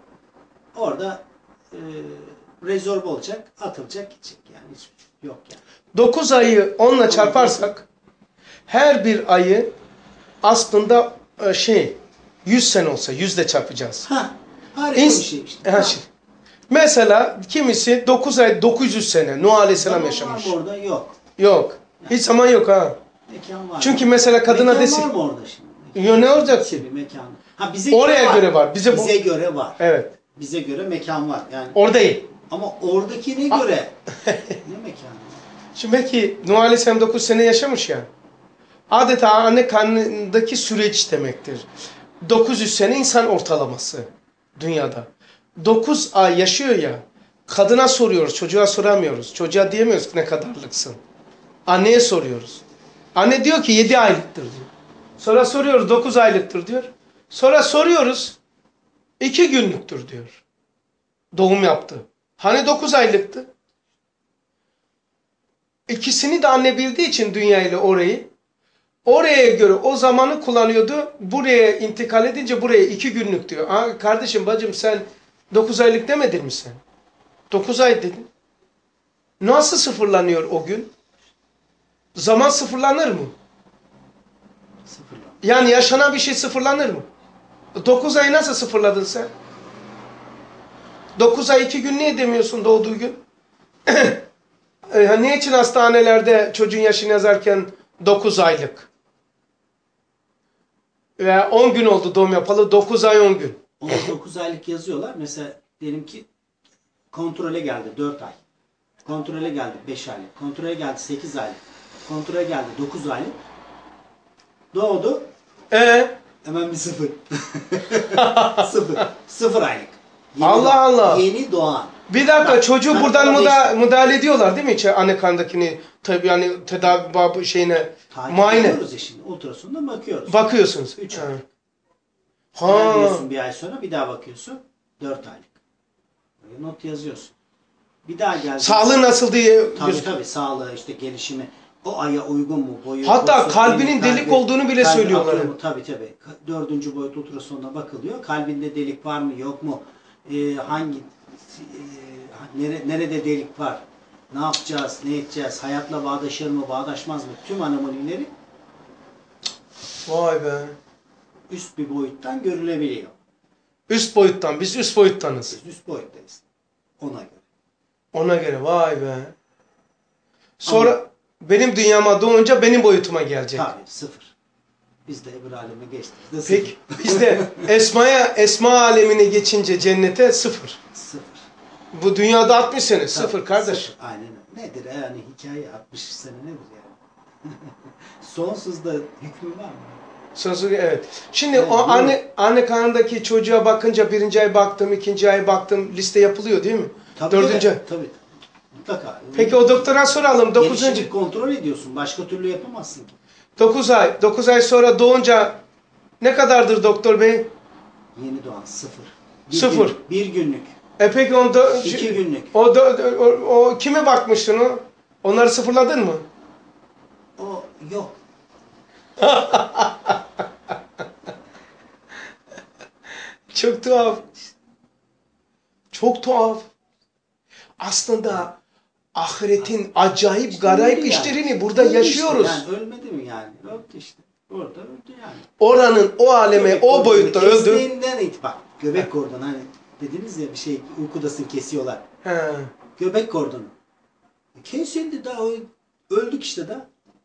Orada e, rezerve olacak. Atılacak gidecek yani. Hiç yok yani. dokuz ayı onla çarparsak her bir ayı aslında e, şey yüz sene olsa yüzle çarpacağız. Ha, harika İns- bir şey işte. Ha, Ha. şey. Mesela kimisi dokuz ay dokuz yüz sene Nuh Aleyhisselam Zaman yaşamış. var mı orada? Yok. Yok. Hiç zaman yok ha. Mekan var. Çünkü mesela kadına mekan desin. var mı orada şimdi? Yo, ne olacak ki? Bir mekan. Ha bize Oraya göre var. göre var. Bize bu- Bize göre var. Evet. Bize göre mekan var. Yani Orada değil. ama oradakine göre ne mekanı? Şimdi belki Nuh Aleyhisselam dokuz sene yaşamış ya. Adeta anne karnındaki süreç demektir. dokuz yüz sene insan ortalaması dünyada. dokuz ay yaşıyor ya. Kadına soruyoruz, çocuğa soramıyoruz. Çocuğa diyemiyoruz ki ne kadarlıksın. Anneye soruyoruz. Anne diyor ki yedi aylıktır diyor. Sonra soruyoruz dokuz aylıktır diyor. Sonra soruyoruz iki günlüktür diyor. Doğum yaptı. Hani dokuz aylıktı? İkisini de anne bildiği için dünya ile orayı, oraya göre o zamanı kullanıyordu. Buraya intikal edince buraya iki günlük diyor. Aa, kardeşim bacım sen dokuz aylık demedin mi sen? dokuz ay dedin. Nasıl sıfırlanıyor o gün? Zaman sıfırlanır mı? Sıfırlan. Yani yaşanan bir şey sıfırlanır mı? Dokuz ayı nasıl sıfırladın sen? Dokuz ay iki gün niye demiyorsun doğduğu gün? e, niçin hastanelerde çocuğun yaşını yazarken dokuz aylık? Ve on gün oldu doğum yapalı, dokuz ay on gün. on dokuz aylık yazıyorlar. Mesela diyelim ki kontrole geldi dört ay. Kontrole geldi beş aylık. Kontrole geldi sekiz aylık. Kontrole geldi dokuz aylık. Doğdu. E Hemen bir sıfır. sıfır. Sıfır aylık. Yeni Allah doğan. Allah. Yeni doğan. Bir dakika, Bak, çocuğu hani buradan orada müda işte- müdahale ediyorlar değil mi içe anne karnındakini, tabii yani tedavi babı şeyine, Takip muayene ediyoruz ya şimdi. Ultrasonda bakıyoruz. bakıyorsunuz. Üç Ha. ay. Ha. Diyorsun bir ay sonra bir daha bakıyorsun. Dört aylık. Böyle not yazıyorsun. Bir daha geldi. Sağlığı nasıl diye Tabii göz- tabii sağlığı işte gelişimi. O aya uygun mu? Boyu, Hatta posu, kalbinin kalbi- delik olduğunu bile kalbi söylüyorlar. atıyor mu? Tabii tabii. Ka- Dördüncü boyut ultrasonda bakılıyor. Kalbinde delik var mı yok mu? Ee, hangi e, nere, nerede delik var? Ne yapacağız? Ne edeceğiz? Hayatla bağdaşır mı? Bağdaşmaz mı? Tüm anomalileri Vay be. üst bir boyuttan görülebiliyor. Üst boyuttan, biz üst boyuttanız. Biz üst boyuttayız. Ona göre. Ona göre vay be. Sonra benim dünyama doğunca benim boyutuma gelecek. Tabii sıfır. Biz de öbür aleme geçtik. Biz de sıfır. Peki biz de esmaya, esma alemine geçince cennete sıfır. Sıfır. Bu dünyada altmış sene Tabii, sıfır kardeş. sıfır. Aynen öyle. Nedir yani hikaye altmış sene nedir yani? Sonsuzda hükmü var mı? Sözü evet. Şimdi Evet, o değil anne anne karnındaki çocuğa bakınca birinci ay baktım, ikinci ay baktım, liste yapılıyor değil mi? Tabii, Dördüncü ay. Tabii, tabii. Mutlaka. Peki o doktora soralım. Dokuzuncu. Gelişimi kontrol ediyorsun. Başka türlü yapamazsın ki. Dokuz ay. Dokuz ay sonra doğunca ne kadardır doktor bey? Yeni doğan sıfır. Bir Sıfır. Gün, bir günlük. E peki o da, İki günlük. O, da, o, o kime bakmıştın o? Onları sıfırladın mı? O yok. Çok tuhaf. Çok tuhaf. Aslında ahiretin acayip İşte garayip öldü yani. işlerini burada Öldü yaşıyoruz. Işte, yani ölmedi mi yani? Öldü işte. Orada öldü yani. Oranın, o aleme, o boyutta öldü. Kestiğinden it bak. Göbek kordonu hani dediniz ya bir şey uykudasın kesiyorlar. He. Göbek kordonu. Kesildi daha ö- öldük işte daha.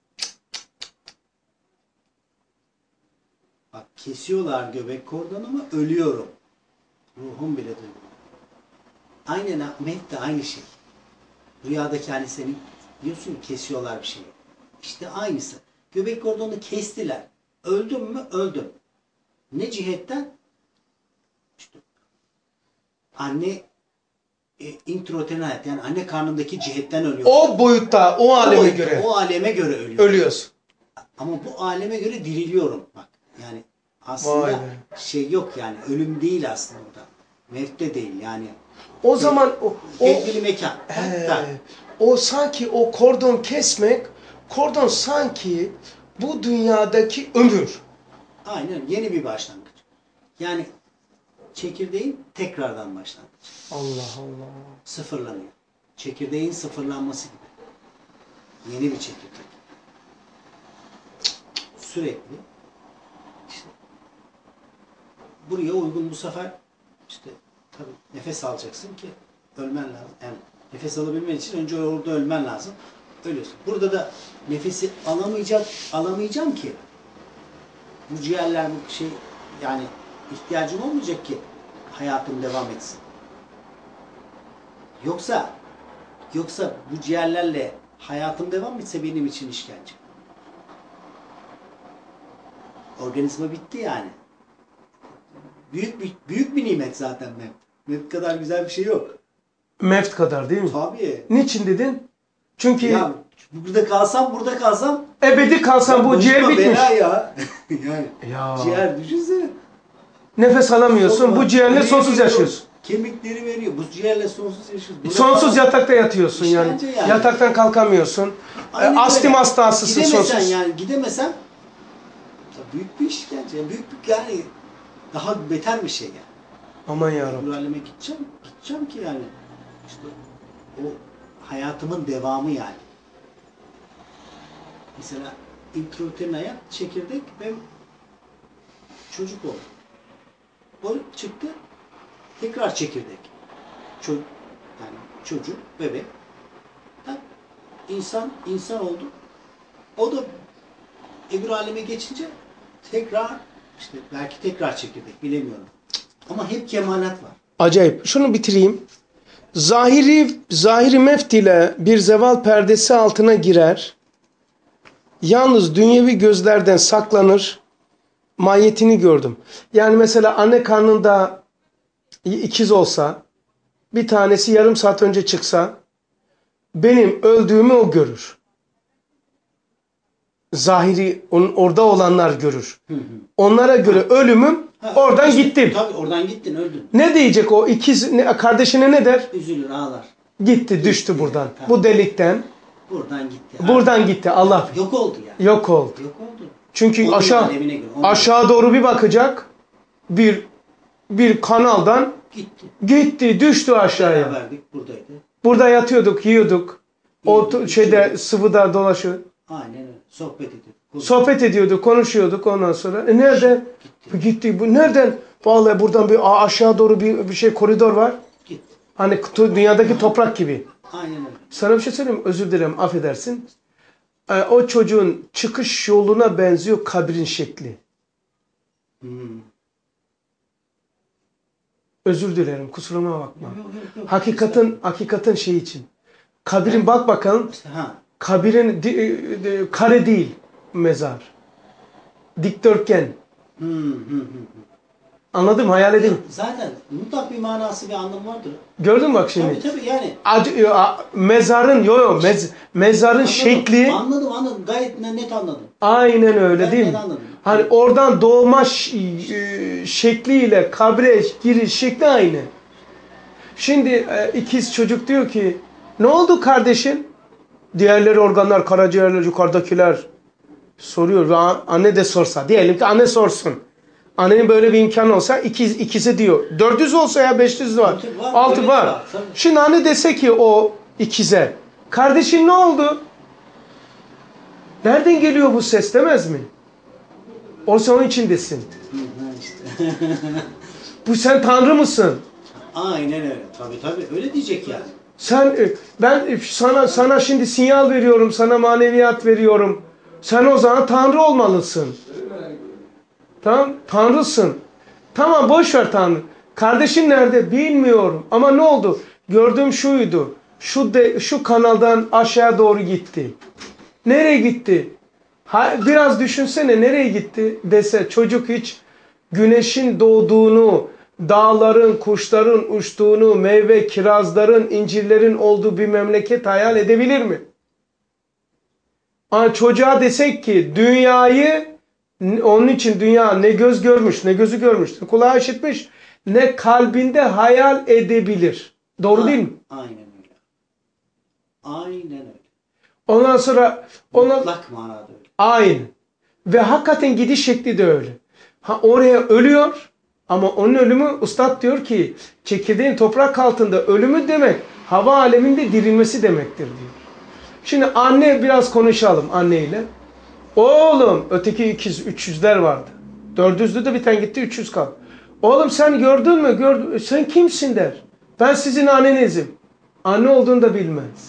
Bak kesiyorlar göbek kordonumu ölüyorum. Ruhum bile duymuyor. Aynen ha, mevt de aynı şey. Rüyadaki hani senin diyorsun ki kesiyorlar bir şeyi. İşte aynısı. Göbek kordonunu kestiler. Öldüm mü? Öldüm. Ne cihetten? İşte anne e, introten hayat yani anne karnındaki cihetten ölüyor. O boyutta, o aleme boyutta, göre O aleme göre ölüyor. ölüyoruz. Ama bu aleme göre diriliyorum. Bak yani aslında Vay be. şey yok yani ölüm değil aslında orada. Mevt de değil yani. O zaman o, o, Tedbiri mekan. He, Hatta o sanki o kordon kesmek, kordon sanki bu dünyadaki ömür. aynen yeni bir başlangıç. Yani çekirdeğin tekrardan başlangıç. Allah Allah. Sıfırlanıyor. Çekirdeğin sıfırlanması gibi. Yeni bir çekirdek. Sürekli işte buraya uygun bu sefer işte tabii nefes alacaksın ki ölmen lazım. Yani nefes alabilmen için önce orada ölmen lazım. Ölüyorsun. Burada da nefesi alamayacak, alamayacağım ki bu ciğerler bu şey yani ihtiyacım olmayacak ki hayatım devam etsin. Yoksa yoksa bu ciğerlerle hayatım devam etse benim için işkence. Organizma bitti yani. Büyük bir büyük bir nimet zaten mevt. Mevt kadar güzel bir şey yok. Mevt kadar değil mi? Tabii. Niçin dedin? Çünkü Ya burada kalsam burada kalsam ebedi kalsan bu başıma ciğer bitmiş. bela ya. yani Ya. ciğer düşünsene. Nefes alamıyorsun, Sonra bu ciğerle veriyor, sonsuz veriyor. yaşıyorsun. Kemikleri veriyor. Bu ciğerle sonsuz yaşıyoruz. Burada Sonsuz kal- yatakta yatıyorsun yani. İşkence yani. Yataktan kalkamıyorsun. Aynen E, Astım öyle. hastasısın Gidemesen sonsuz. yani gidemesen büyük bir işkence. Yani büyük bir yani daha beter bir şey yani. Aman yarabbim. Bu aleme gideceğim, gideceğim ki yani işte o hayatımın devamı yani. Mesela introvertin hayat çekirdek ve çocuk oldu. O çıktı, tekrar çekirdek. Çocuk, yani çocuk, bebek. Tak, insan, insan oldu. O da öbür aleme geçince tekrar, işte belki tekrar çekirdek, bilemiyorum. Ama hep kemalat var. Acayip. Şunu bitireyim. Zahiri, zahiri meft ile bir zeval perdesi altına girer. Yalnız dünyevi gözlerden saklanır. Mahiyetini gördüm. Yani mesela anne karnında ikiz olsa, bir tanesi yarım saat önce çıksa, benim öldüğümü o görür. Zahiri, onun, orada olanlar görür. Hı hı. Onlara göre ölümüm, Ha, oradan işte, gittim. Tabii oradan gittin, öldün. Ne diyecek o ikiz, ne, kardeşine ne der? Üzülür, ağlar. Gitti, düştü buradan. Tamam. Bu delikten. Buradan gitti. Buradan gitti. Allah Yok oldu yani. yok oldu. Yok oldu. Çünkü Onun aşağı alemine göre, onun aşağı doğru bir bakacak. Bir bir kanaldan gitti. gitti, düştü aşağıya. Beraberdik, buradaydı. Burada yatıyorduk, yiyorduk. O Yiyorduk, tu- şeyde içiyorduk. sıvıda dolaşıyor. Aynen öyle. Sohbet ediyorduk. Sohbet ediyorduk, konuşuyorduk ondan sonra. E nerede? Gitti. Gitti. Bu nereden? Vallahi buradan bir a- aşağı doğru bir, bir şey koridor var. Gitti. Hani tu- dünyadaki toprak gibi. Aynen öyle. Sana bir şey söyleyeyim mi? Özür dilerim, affedersin. Ee, o çocuğun çıkış yoluna benziyor kabrin şekli. Hmm. Özür dilerim, kusuruma bakma. Yok, yok, yok. Hakikatin, hakikatin şey için. Kabirin bak bakalım. İşte, ha. Kabirin di- di- kare değil mezar. Dikdörtgen. Hmm, hmm, hmm. Anladım, hayal edin. Zaten mutlak bir manası, bir anlamı vardır. Gördün mü bak şimdi? Tabii tabii yani. Acı, a- mezarın, yo yo, mez, mezarın Anladım, şekli Anladım anladım. Gayet ne- net anladım. aynen öyle Ben değil net mi? anladım. Hani oradan doğma ş- e, şekliyle kabre giriş şekli aynı. Şimdi e, ikiz çocuk diyor ki ne oldu kardeşin? Diğerleri organlar, karaciğerler, yukarıdakiler soruyor ve a- anne de sorsa. Diyelim ki anne sorsun. Annenin böyle bir imkanı olsa ikiz, ikizi diyor. dört yüz olsa ya beş yüz var. Altı var, altı evet var. var, tabii. Şimdi anne dese ki o ikize. Kardeşin ne oldu? Nereden geliyor bu ses demez mi? O sen onun içindesin. Hı, ha işte. Bu sen Tanrı mısın? Aynen öyle. Tabii tabii. Öyle diyecek yani. Sen e, ben e, sana sana şimdi sinyal veriyorum, sana maneviyat veriyorum. Sen o zaman Tanrı olmalısın. Tamam? Tanrısın. Tamam, boş ver Tanrı. Kardeşin nerede? Bilmiyorum. Ama ne oldu? Gördüğüm şuydu. Şu de, şu kanaldan aşağı doğru gitti. Nereye gitti? Ha, biraz düşünsene nereye gitti dese çocuk hiç güneşin doğduğunu, dağların, kuşların uçtuğunu, meyve, kirazların, incirlerin olduğu bir memleket hayal edebilir mi? Ama çocuğa desek ki dünyayı, onun için dünya ne göz görmüş, ne gözü görmüş, ne kulağı işitmiş, ne kalbinde hayal edebilir. Doğru A- değil mi? Aynen öyle. Aynen öyle. Ondan sonra ona Mutlak manada öyle. aynı. Ve hakikaten gidiş şekli de öyle. Ha, oraya ölüyor ama onun ölümü ustad diyor ki çekirdeğin toprak altında ölümü demek hava aleminde dirilmesi demektir diyor. Şimdi anne biraz konuşalım anneyle. Oğlum öteki ikiz üç yüzler vardı. dört yüzlü de bir tane gitti üç yüz kaldı. Oğlum sen gördün mü? Gördün. Sen kimsin der. Ben sizin annenizim. Anne olduğunu da bilmez.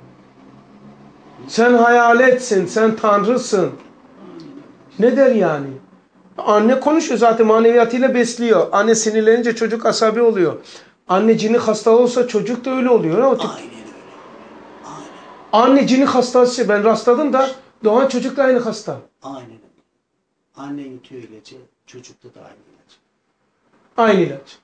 Sen hayaletsin, sen tanrısın. Ne der yani? Anne konuşuyor zaten maneviyatıyla besliyor. Anne sinirlenince çocuk asabi oluyor. Anne cini hasta olsa çocuk da öyle oluyor. O tip. Aynen öyle. Aynen. Anne cini hastası ben rastladım da doğan çocuk da aynı hasta. Aynen öyle. Anne yutuyor ilacı, çocukta da aynı ilaç. Aynı ilaç.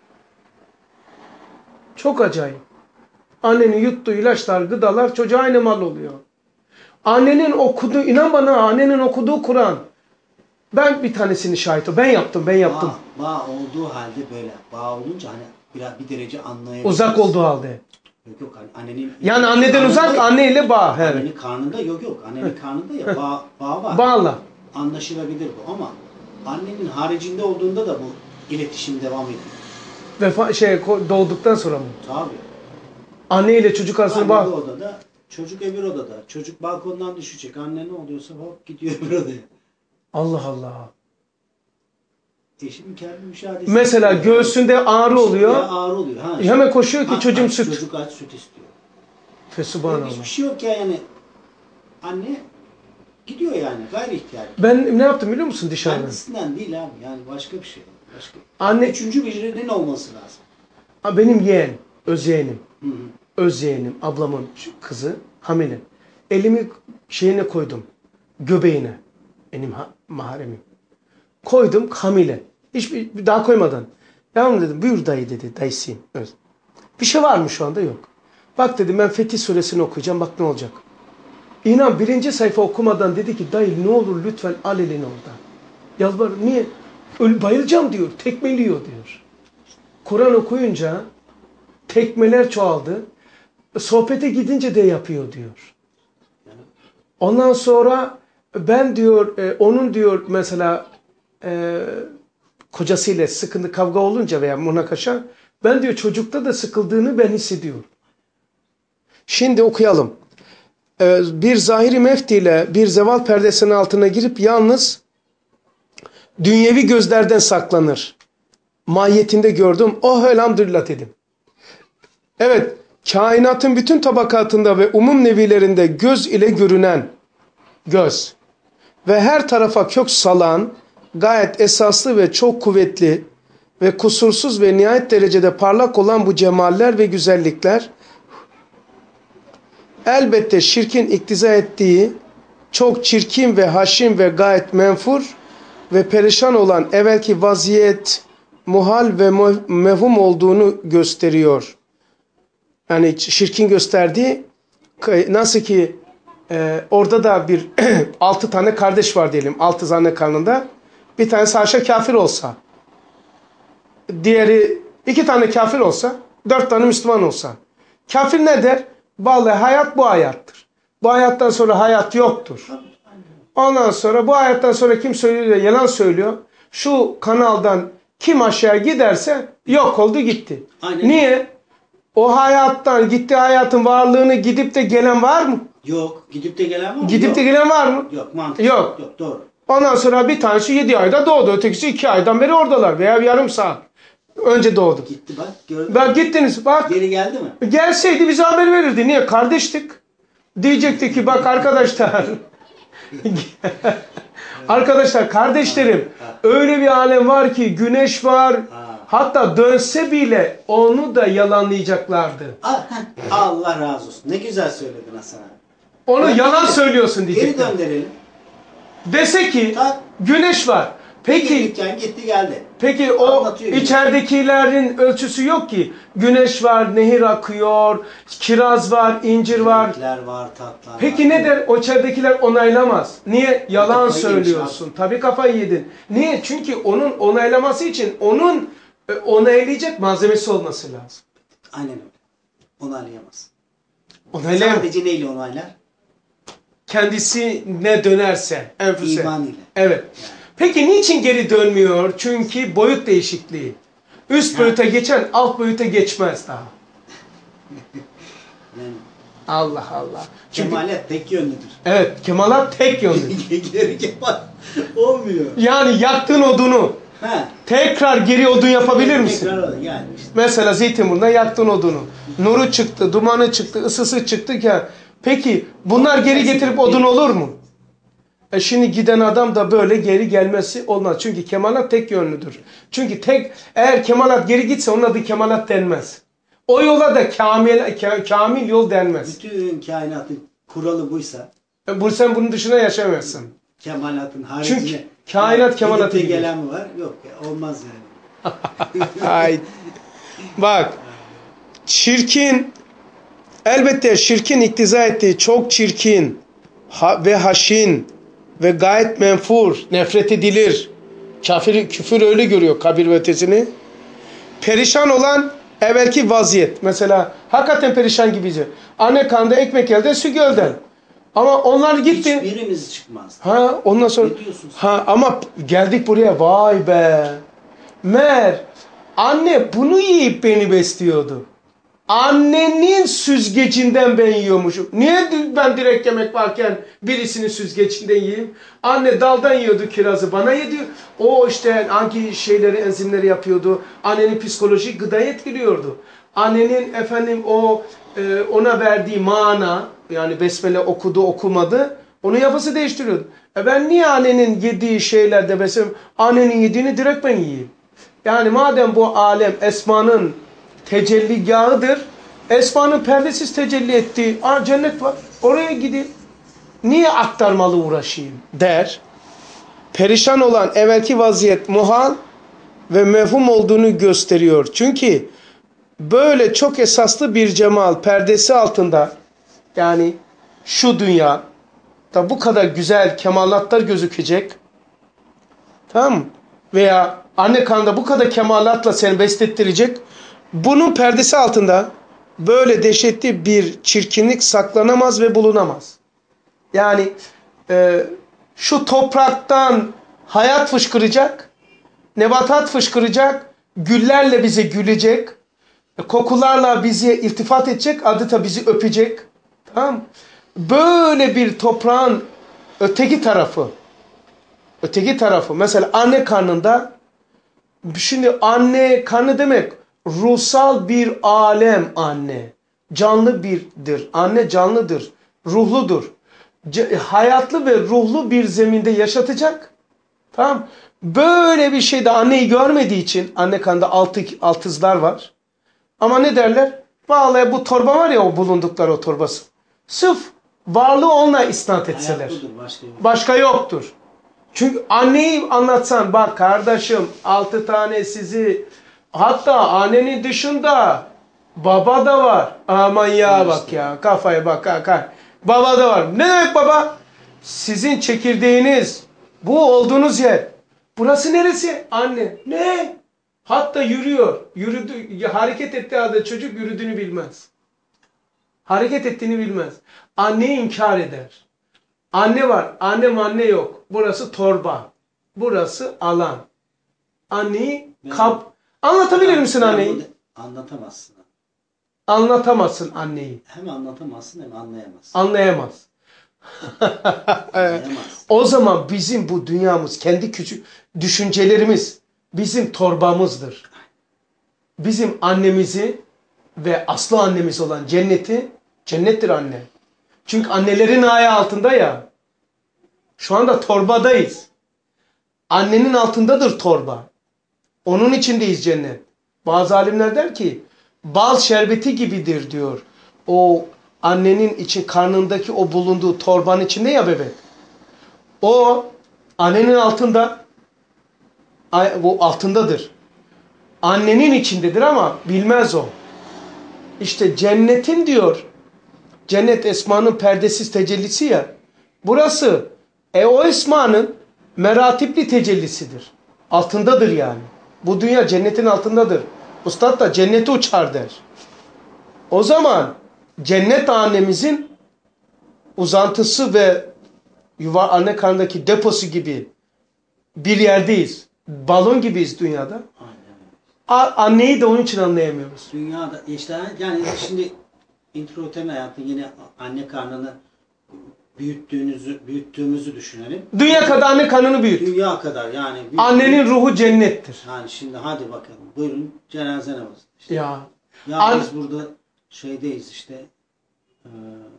Çok acayip. Annenin yuttuğu ilaçlar, gıdalar çocuğa aynı mal oluyor. Annenin okuduğu, inan bana annenin okuduğu Kur'an. Ben bir tanesini şahit oldum. Ben yaptım, ben yaptım. Bağ, bağ olduğu halde böyle. Bağ olunca hani biraz bir derece anlayabiliriz. Uzak olduğu halde. Yok yok hani annenin... Yani anneden karnında- uzak, anneyle bağ. Evet. Annenin karnında yok yok. Annenin karnında ya bağ, bağ var. Bağla. Anlaşılabilir bu ama annenin haricinde olduğunda da bu iletişim devam ediyor. Vefa, şey, ko- doğduktan sonra mı? Tabii. Anne ile çocuk arasında Anne bağ. de odada Çocuk öbür odada. Çocuk balkondan düşecek. Anne ne oluyorsa hop gidiyor öbür odaya. Allah Allah. Eşim kendi müşahedesi. Mesela göğsünde ağrı oluyor. Ya ağrı oluyor. Ha, Hemen koşuyor ki Ha, çocuğum aç, süt. Çocuk aç süt istiyor. Fesubhanallah. Hiçbir şey yok ya yani. Anne gidiyor yani. Gayri ihtiyari. Ben ne yaptım biliyor musun dışarıda? Kendisinden değil abi. Yani başka bir şey. Başka. Anne, Üçüncü birinin olması lazım. benim yeğen, öz yeğenim. Hı hı. Öz yeğenim, ablamın kızı hamile. Elimi şeyine koydum. Göbeğine. Benim ha mahremim. Koydum hamile. Hiçbir daha koymadan. Yavrum dedim buyur dayı dedi. Dayısıyım. Evet. Bir şey var mı şu anda? Yok. Bak dedim ben Fetih Suresini okuyacağım. Bak ne olacak. İnan birinci sayfa okumadan dedi ki dayı ne olur lütfen al elini orada. Yalvar. Niye? Öl, bayılacağım diyor. Tekmeliyor diyor. Kur'an okuyunca tekmeler çoğaldı. Sohbete gidince de yapıyor diyor. Ondan sonra ben diyor e, onun diyor mesela e, kocasıyla sıkıntı kavga olunca veya münakaşa ben diyor çocukta da sıkıldığını ben hissediyorum. Şimdi okuyalım. E, bir zahiri meftiyle bir zeval perdesinin altına girip yalnız dünyevi gözlerden saklanır. Mahiyetinde gördüm. Oh elhamdülillah dedim. Evet. Kainatın bütün tabakatında ve umum nevilerinde göz ile görünen göz ve her tarafa kök salan gayet esaslı ve çok kuvvetli ve kusursuz ve nihayet derecede parlak olan bu cemaller ve güzellikler elbette şirkin iktiza ettiği çok çirkin ve haşin ve gayet menfur ve perişan olan evvelki vaziyet muhal ve mevhum olduğunu gösteriyor. Yani şirkin gösterdiği nasıl ki e, orada da bir altı tane kardeş var diyelim. Altı tane karnında. Bir tanesi haşa kafir olsa. Diğeri iki tane kafir olsa. Dört tane Müslüman olsa. Kafir ne der? Vallahi hayat bu hayattır. Bu hayattan sonra hayat yoktur. Ondan sonra bu hayattan sonra kim söylüyor? Yalan söylüyor. Şu kanaldan kim aşağı giderse yok oldu gitti. Aynen. Niye? O hayattan gittiği hayatın varlığını gidip de gelen var mı? Yok. Gidip de gelen var mı? Gidip yok. de gelen var mı? Yok. Mantıklı. Yok. Yok. Doğru. Ondan sonra bir tanesi yedi ayda doğdu. Ötekisi iki aydan beri oradalar. Veya yarım saat önce doğdu. Gitti bak. Gördün Bak mü? gittiniz bak. Geri geldi mi? Gelseydi bize haber verirdi. Niye? Kardeştik. Diyecekti ki bak arkadaşlar. Arkadaşlar kardeşlerim öyle bir alem var ki güneş var. Hatta dönse bile onu da yalanlayacaklardı. Allah razı olsun. Ne güzel söyledin Hasan abi. Onu Ben yalan geri- söylüyorsun Geri diyecekler. gönderelim. Dese ki Tak. güneş var. Peki Gelirken gitti geldi. peki o Anlatıyor gibi. içeridekilerin ölçüsü yok ki. Güneş var, nehir akıyor, kiraz var, incir var. Yemekler var, tatlar Peki var. ne der? O içeridekiler onaylamaz. Niye? Yalan Kafayı yemiş söylüyorsun. Tabii kafayı yedin. Niye? Çünkü onun onaylaması için onun e, onaylayacak malzemesi olması lazım. Aynen öyle. Onaylayamaz. Onaylayamaz. Sadece neyle onaylar? Kendisine dönerse, enfüse. İman ile. Evet. Peki niçin geri dönmüyor? Çünkü boyut değişikliği. Üst boyuta geçen alt boyuta geçmez daha. Yani Allah Allah. Çünkü kemalet tek yönlüdür. evet, kemalat tek yönlü. Geri kemal olmuyor. Yani yaktığın odunu Ha. tekrar geri odun yapabilir misin? Tekrar oldu. Yani işte. Mesela Zeytinburnu'nda yaktın odunu. Nuru çıktı, dumanı çıktı, ısısı çıktı ki. Peki bunlar geri getirip odun olur mu? E şimdi giden adam da böyle geri gelmesi olmaz. Çünkü kemalat tek yönlüdür. Çünkü tek eğer kemalat geri gitse onun adı kemalat denmez. O yola da kamil, ka- kamil yol denmez. Bütün kainatın kuralı buysa E bu sen bunun dışına yaşamazsın. kemalatın haricinde. Çünkü kainat kemalatı gidip de gibi. gelen mi var? Yok ya, olmaz yani. Ay. Bak. Çirkin. Elbette şirkin iktiza ettiği çok çirkin ha ve haşin ve gayet menfur, nefret edilir. Kafir, küfür öyle görüyor kabir ve ötesini. Perişan olan evvelki vaziyet. Mesela hakikaten perişan gibice. Anne karnında ekmek elde, su gölden. Ama onlar gitti. Hiçbirimiz çıkmaz. Ha ondan sonra Ne diyorsun sen? ha ama geldik buraya vay be. Mer anne bunu yiyip beni besliyordu. Annenin süzgecinden ben yiyormuşum. Niye ben direkt yemek varken birisinin süzgecinden yiyeyim? Anne daldan yiyordu kirazı, bana yedi. O işte hangi şeyleri, enzimleri yapıyordu. Annenin psikolojik gıdayı etkiliyordu. Annenin efendim o e, ona verdiği mana, yani besmele okudu okumadı, onun yapısı değiştiriyordu. E ben niye annenin yediği şeylerde mesela annenin yediğini direkt ben yiyeyim? Yani madem bu alem Esma'nın tecelligahıdır, Esma'nın perdesiz tecelli ettiği aa, cennet var, oraya gideyim. Niye aktarmalı uğraşayım der. Perişan olan evvelki vaziyet muhal ve mefhum olduğunu gösteriyor. Çünkü böyle çok esaslı bir cemal perdesi altında, yani şu dünya da bu kadar güzel kemalatlar gözükecek. Tamam mı? Veya anne karnında bu kadar kemalatla seni beslettirecek. Bunun perdesi altında böyle dehşetli bir çirkinlik saklanamaz ve bulunamaz. Yani e, şu topraktan hayat fışkıracak, nebatat fışkıracak, güllerle bize gülecek, kokularla bizi iltifat edecek, adeta bizi öpecek. Tamam mı? Böyle bir toprağın öteki tarafı, öteki tarafı mesela anne karnında, şimdi anne karnı demek ruhsal bir alem anne. Canlı birdir. Anne canlıdır. Ruhludur. C hayatlı ve ruhlu bir zeminde yaşatacak. Tamam. Böyle bir şeyde anneyi görmediği için anne karnında altı, altızlar var. Ama ne derler? Vallahi bu torba var ya, o bulundukları o torbası. Sırf varlığı onunla isnat etseler. Hayatlıdır, başka yok. Başka yoktur. Çünkü anneyi anlatsan, bak kardeşim altı tane sizi, hatta annenin dışında baba da var. Aman ya bak ya, kafaya bak. Kafaya. Baba da var. Ne demek baba? Sizin çekirdeğiniz, bu olduğunuz yer. Burası neresi? Anne. Ne? Hatta yürüyor. Yürüdü, hareket ettiği halde çocuk yürüdüğünü bilmez. Hareket ettiğini bilmez. Anneyi inkar eder. Anne var. Annem anne yok. Burası torba. Burası alan. Anneyi kap... Anlatabilir misin anneyi? Anlatamazsın. Anlatamazsın anneyi. Hem anlatamazsın hem anlayamazsın. Anlayamaz. Anlayamaz. O zaman bizim bu dünyamız, kendi küçük düşüncelerimiz bizim torbamızdır. Bizim annemizi ve aslı annemiz olan cenneti, cennettir anne. Çünkü annelerin ayağı altında ya. Şu anda torbadayız. Annenin altındadır torba. Onun içindeyiz cennet. Bazı alimler der ki bal şerbeti gibidir diyor. O annenin için karnındaki o bulunduğu torbanın içinde ya bebek. O annenin altında, bu altındadır. Annenin içindedir ama bilmez o. İşte cennetin diyor. Cennet Esma'nın perdesiz tecellisi ya. Burası e o Esma'nın meratipli tecellisidir. Altındadır yani. Bu dünya cennetin altındadır. Ustad da cennete uçar der. O zaman cennet annemizin uzantısı ve yuva anne karnındaki deposu gibi bir yerdeyiz. Balon gibiyiz dünyada. A anneyi de onun için anlayamıyoruz. Dünyada işte yani şimdi introten hayatı, yine anne karnını büyüttüğünüzü büyüttüğümüzü düşünelim. Dünya kadar anne karnını büyüt. Dünya kadar yani. Büyüttüğümüz, annenin ruhu cennettir. Yani şimdi hadi bakalım. Buyurun cenaze namazı. İşte. Ya. Ya An biz burada şeydeyiz işte e,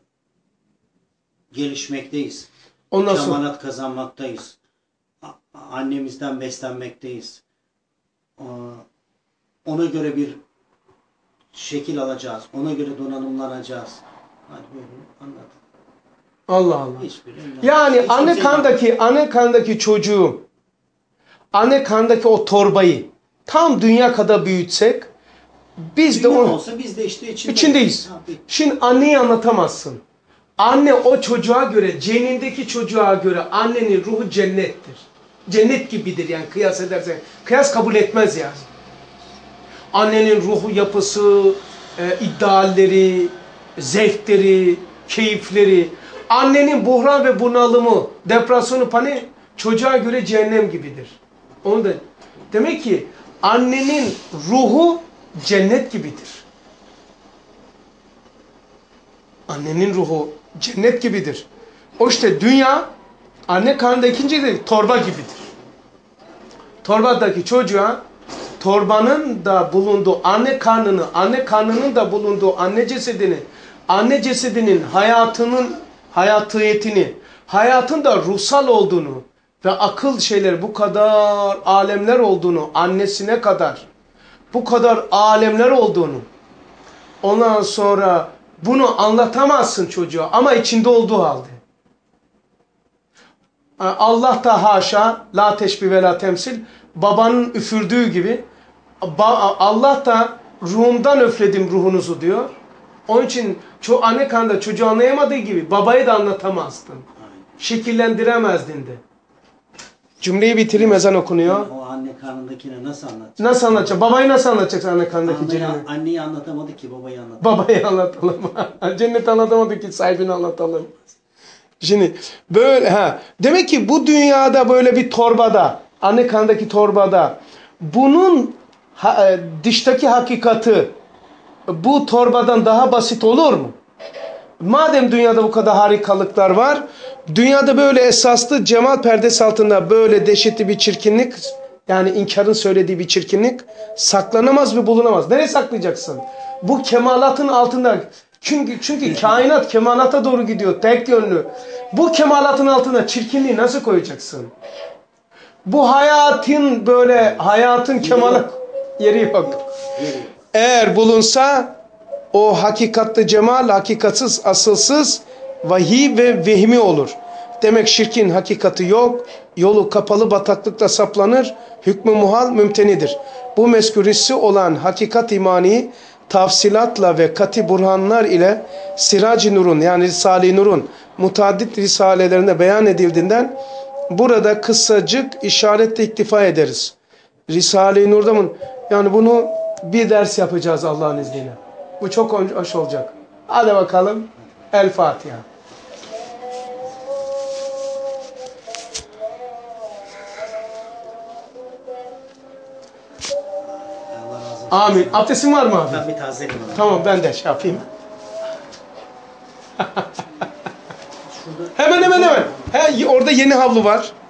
gelişmekteyiz. Ondan sonra Kemalat kazanmaktayız. A annemizden beslenmekteyiz. E, ona göre bir şekil alacağız. Ona göre donanımlanacağız. Hadi buyurun anlat. Allah Allah. Hiçbiri anlat. Yani Hiç anne kimse karnındaki anne karnındaki çocuğu, anne karnındaki o torbayı tam dünya kadar büyütsek biz de dünya onu olsa biz de işte içindeyiz. içindeyiz. Ha, bir- Şimdi anneyi anlatamazsın. Anne o çocuğa göre, cenindeki çocuğa göre annenin ruhu cennettir. Cennet gibidir yani kıyas edersen. Kıyas kabul etmez yani. Annenin ruhu yapısı, e, idealleri, zevkleri, keyifleri, annenin buhran ve bunalımı, depresyonu, panik çocuğa göre cehennem gibidir. Onu da demek ki annenin ruhu cennet gibidir. Annenin ruhu cennet gibidir. O işte dünya anne karnında ikinci de torba gibidir. Torbadaki çocuğa torbanın da bulunduğu anne karnını, anne karnının da bulunduğu anne cesedini, anne cesedinin hayatının hayatiyetini, hayatın da ruhsal olduğunu ve akıl şeyleri bu kadar alemler olduğunu, annesine kadar bu kadar alemler olduğunu, ondan sonra bunu anlatamazsın çocuğa ama içinde olduğu halde. Allah da haşa, la teşbih ve la temsil, babanın üfürdüğü gibi, Allah da ruhumdan üfledim ruhunuzu diyor. Onun için ço anne karnında çocuğu anlayamadığı gibi babayı da anlatamazdın. Şekillendiremezdin de. Cümleyi bitireyim, ezan okunuyor. O anne karnındakine nasıl anlatacak? Nasıl anlatacak? Babayı nasıl anlatacaksın anne karnındaki Anneyi, cenneti? anneyi anlatamadı ki babayı anlattı. Babayı anlatalım. Cenneti anlatamadık ki sahibini anlatalım. Şimdi böyle ha. Demek ki bu dünyada böyle bir torbada, anne karnındaki torbada bunun ha, e, dıştaki hakikati bu torbadan daha basit olur mu? Madem dünyada bu kadar harikalıklar var, dünyada böyle esaslı cemal perdesi altında böyle dehşetli bir çirkinlik, yani inkarın söylediği bir çirkinlik saklanamaz ve bulunamaz. Nereye saklayacaksın? Bu kemalatın altında, çünkü çünkü kainat kemalata doğru gidiyor, tek yönlü. Bu kemalatın altına çirkinliği nasıl koyacaksın? Bu hayatın böyle hayatın kemalat yeri yok. Eğer bulunsa o hakikatli cemal, hakikatsız, asılsız, vahiy ve vehmi olur. Demek şirkin hakikati yok, yolu kapalı bataklıkta saplanır, hükmü muhal mümtenidir. Bu mezkur hissi olan hakikat imani, tafsilatla ve kati burhanlar ile Sirac-ı Nur'un yani Risale-i Nur'un mutaddit risalelerinde beyan edildiğinden burada kısacık işaretle iktifa ederiz. Risale-i Nur'da mı? Yani bunu bir ders yapacağız Allah'ın izniyle. Bu çok hoş olacak. Hadi bakalım. El Fatiha. Allah razı olsun. Amin. Abdestin var mı abi? Ben bir tazeleyeyim. Tamam, ben de şey yapayım. Şurada Hemen hemen hemen. He, orada yeni havlu var.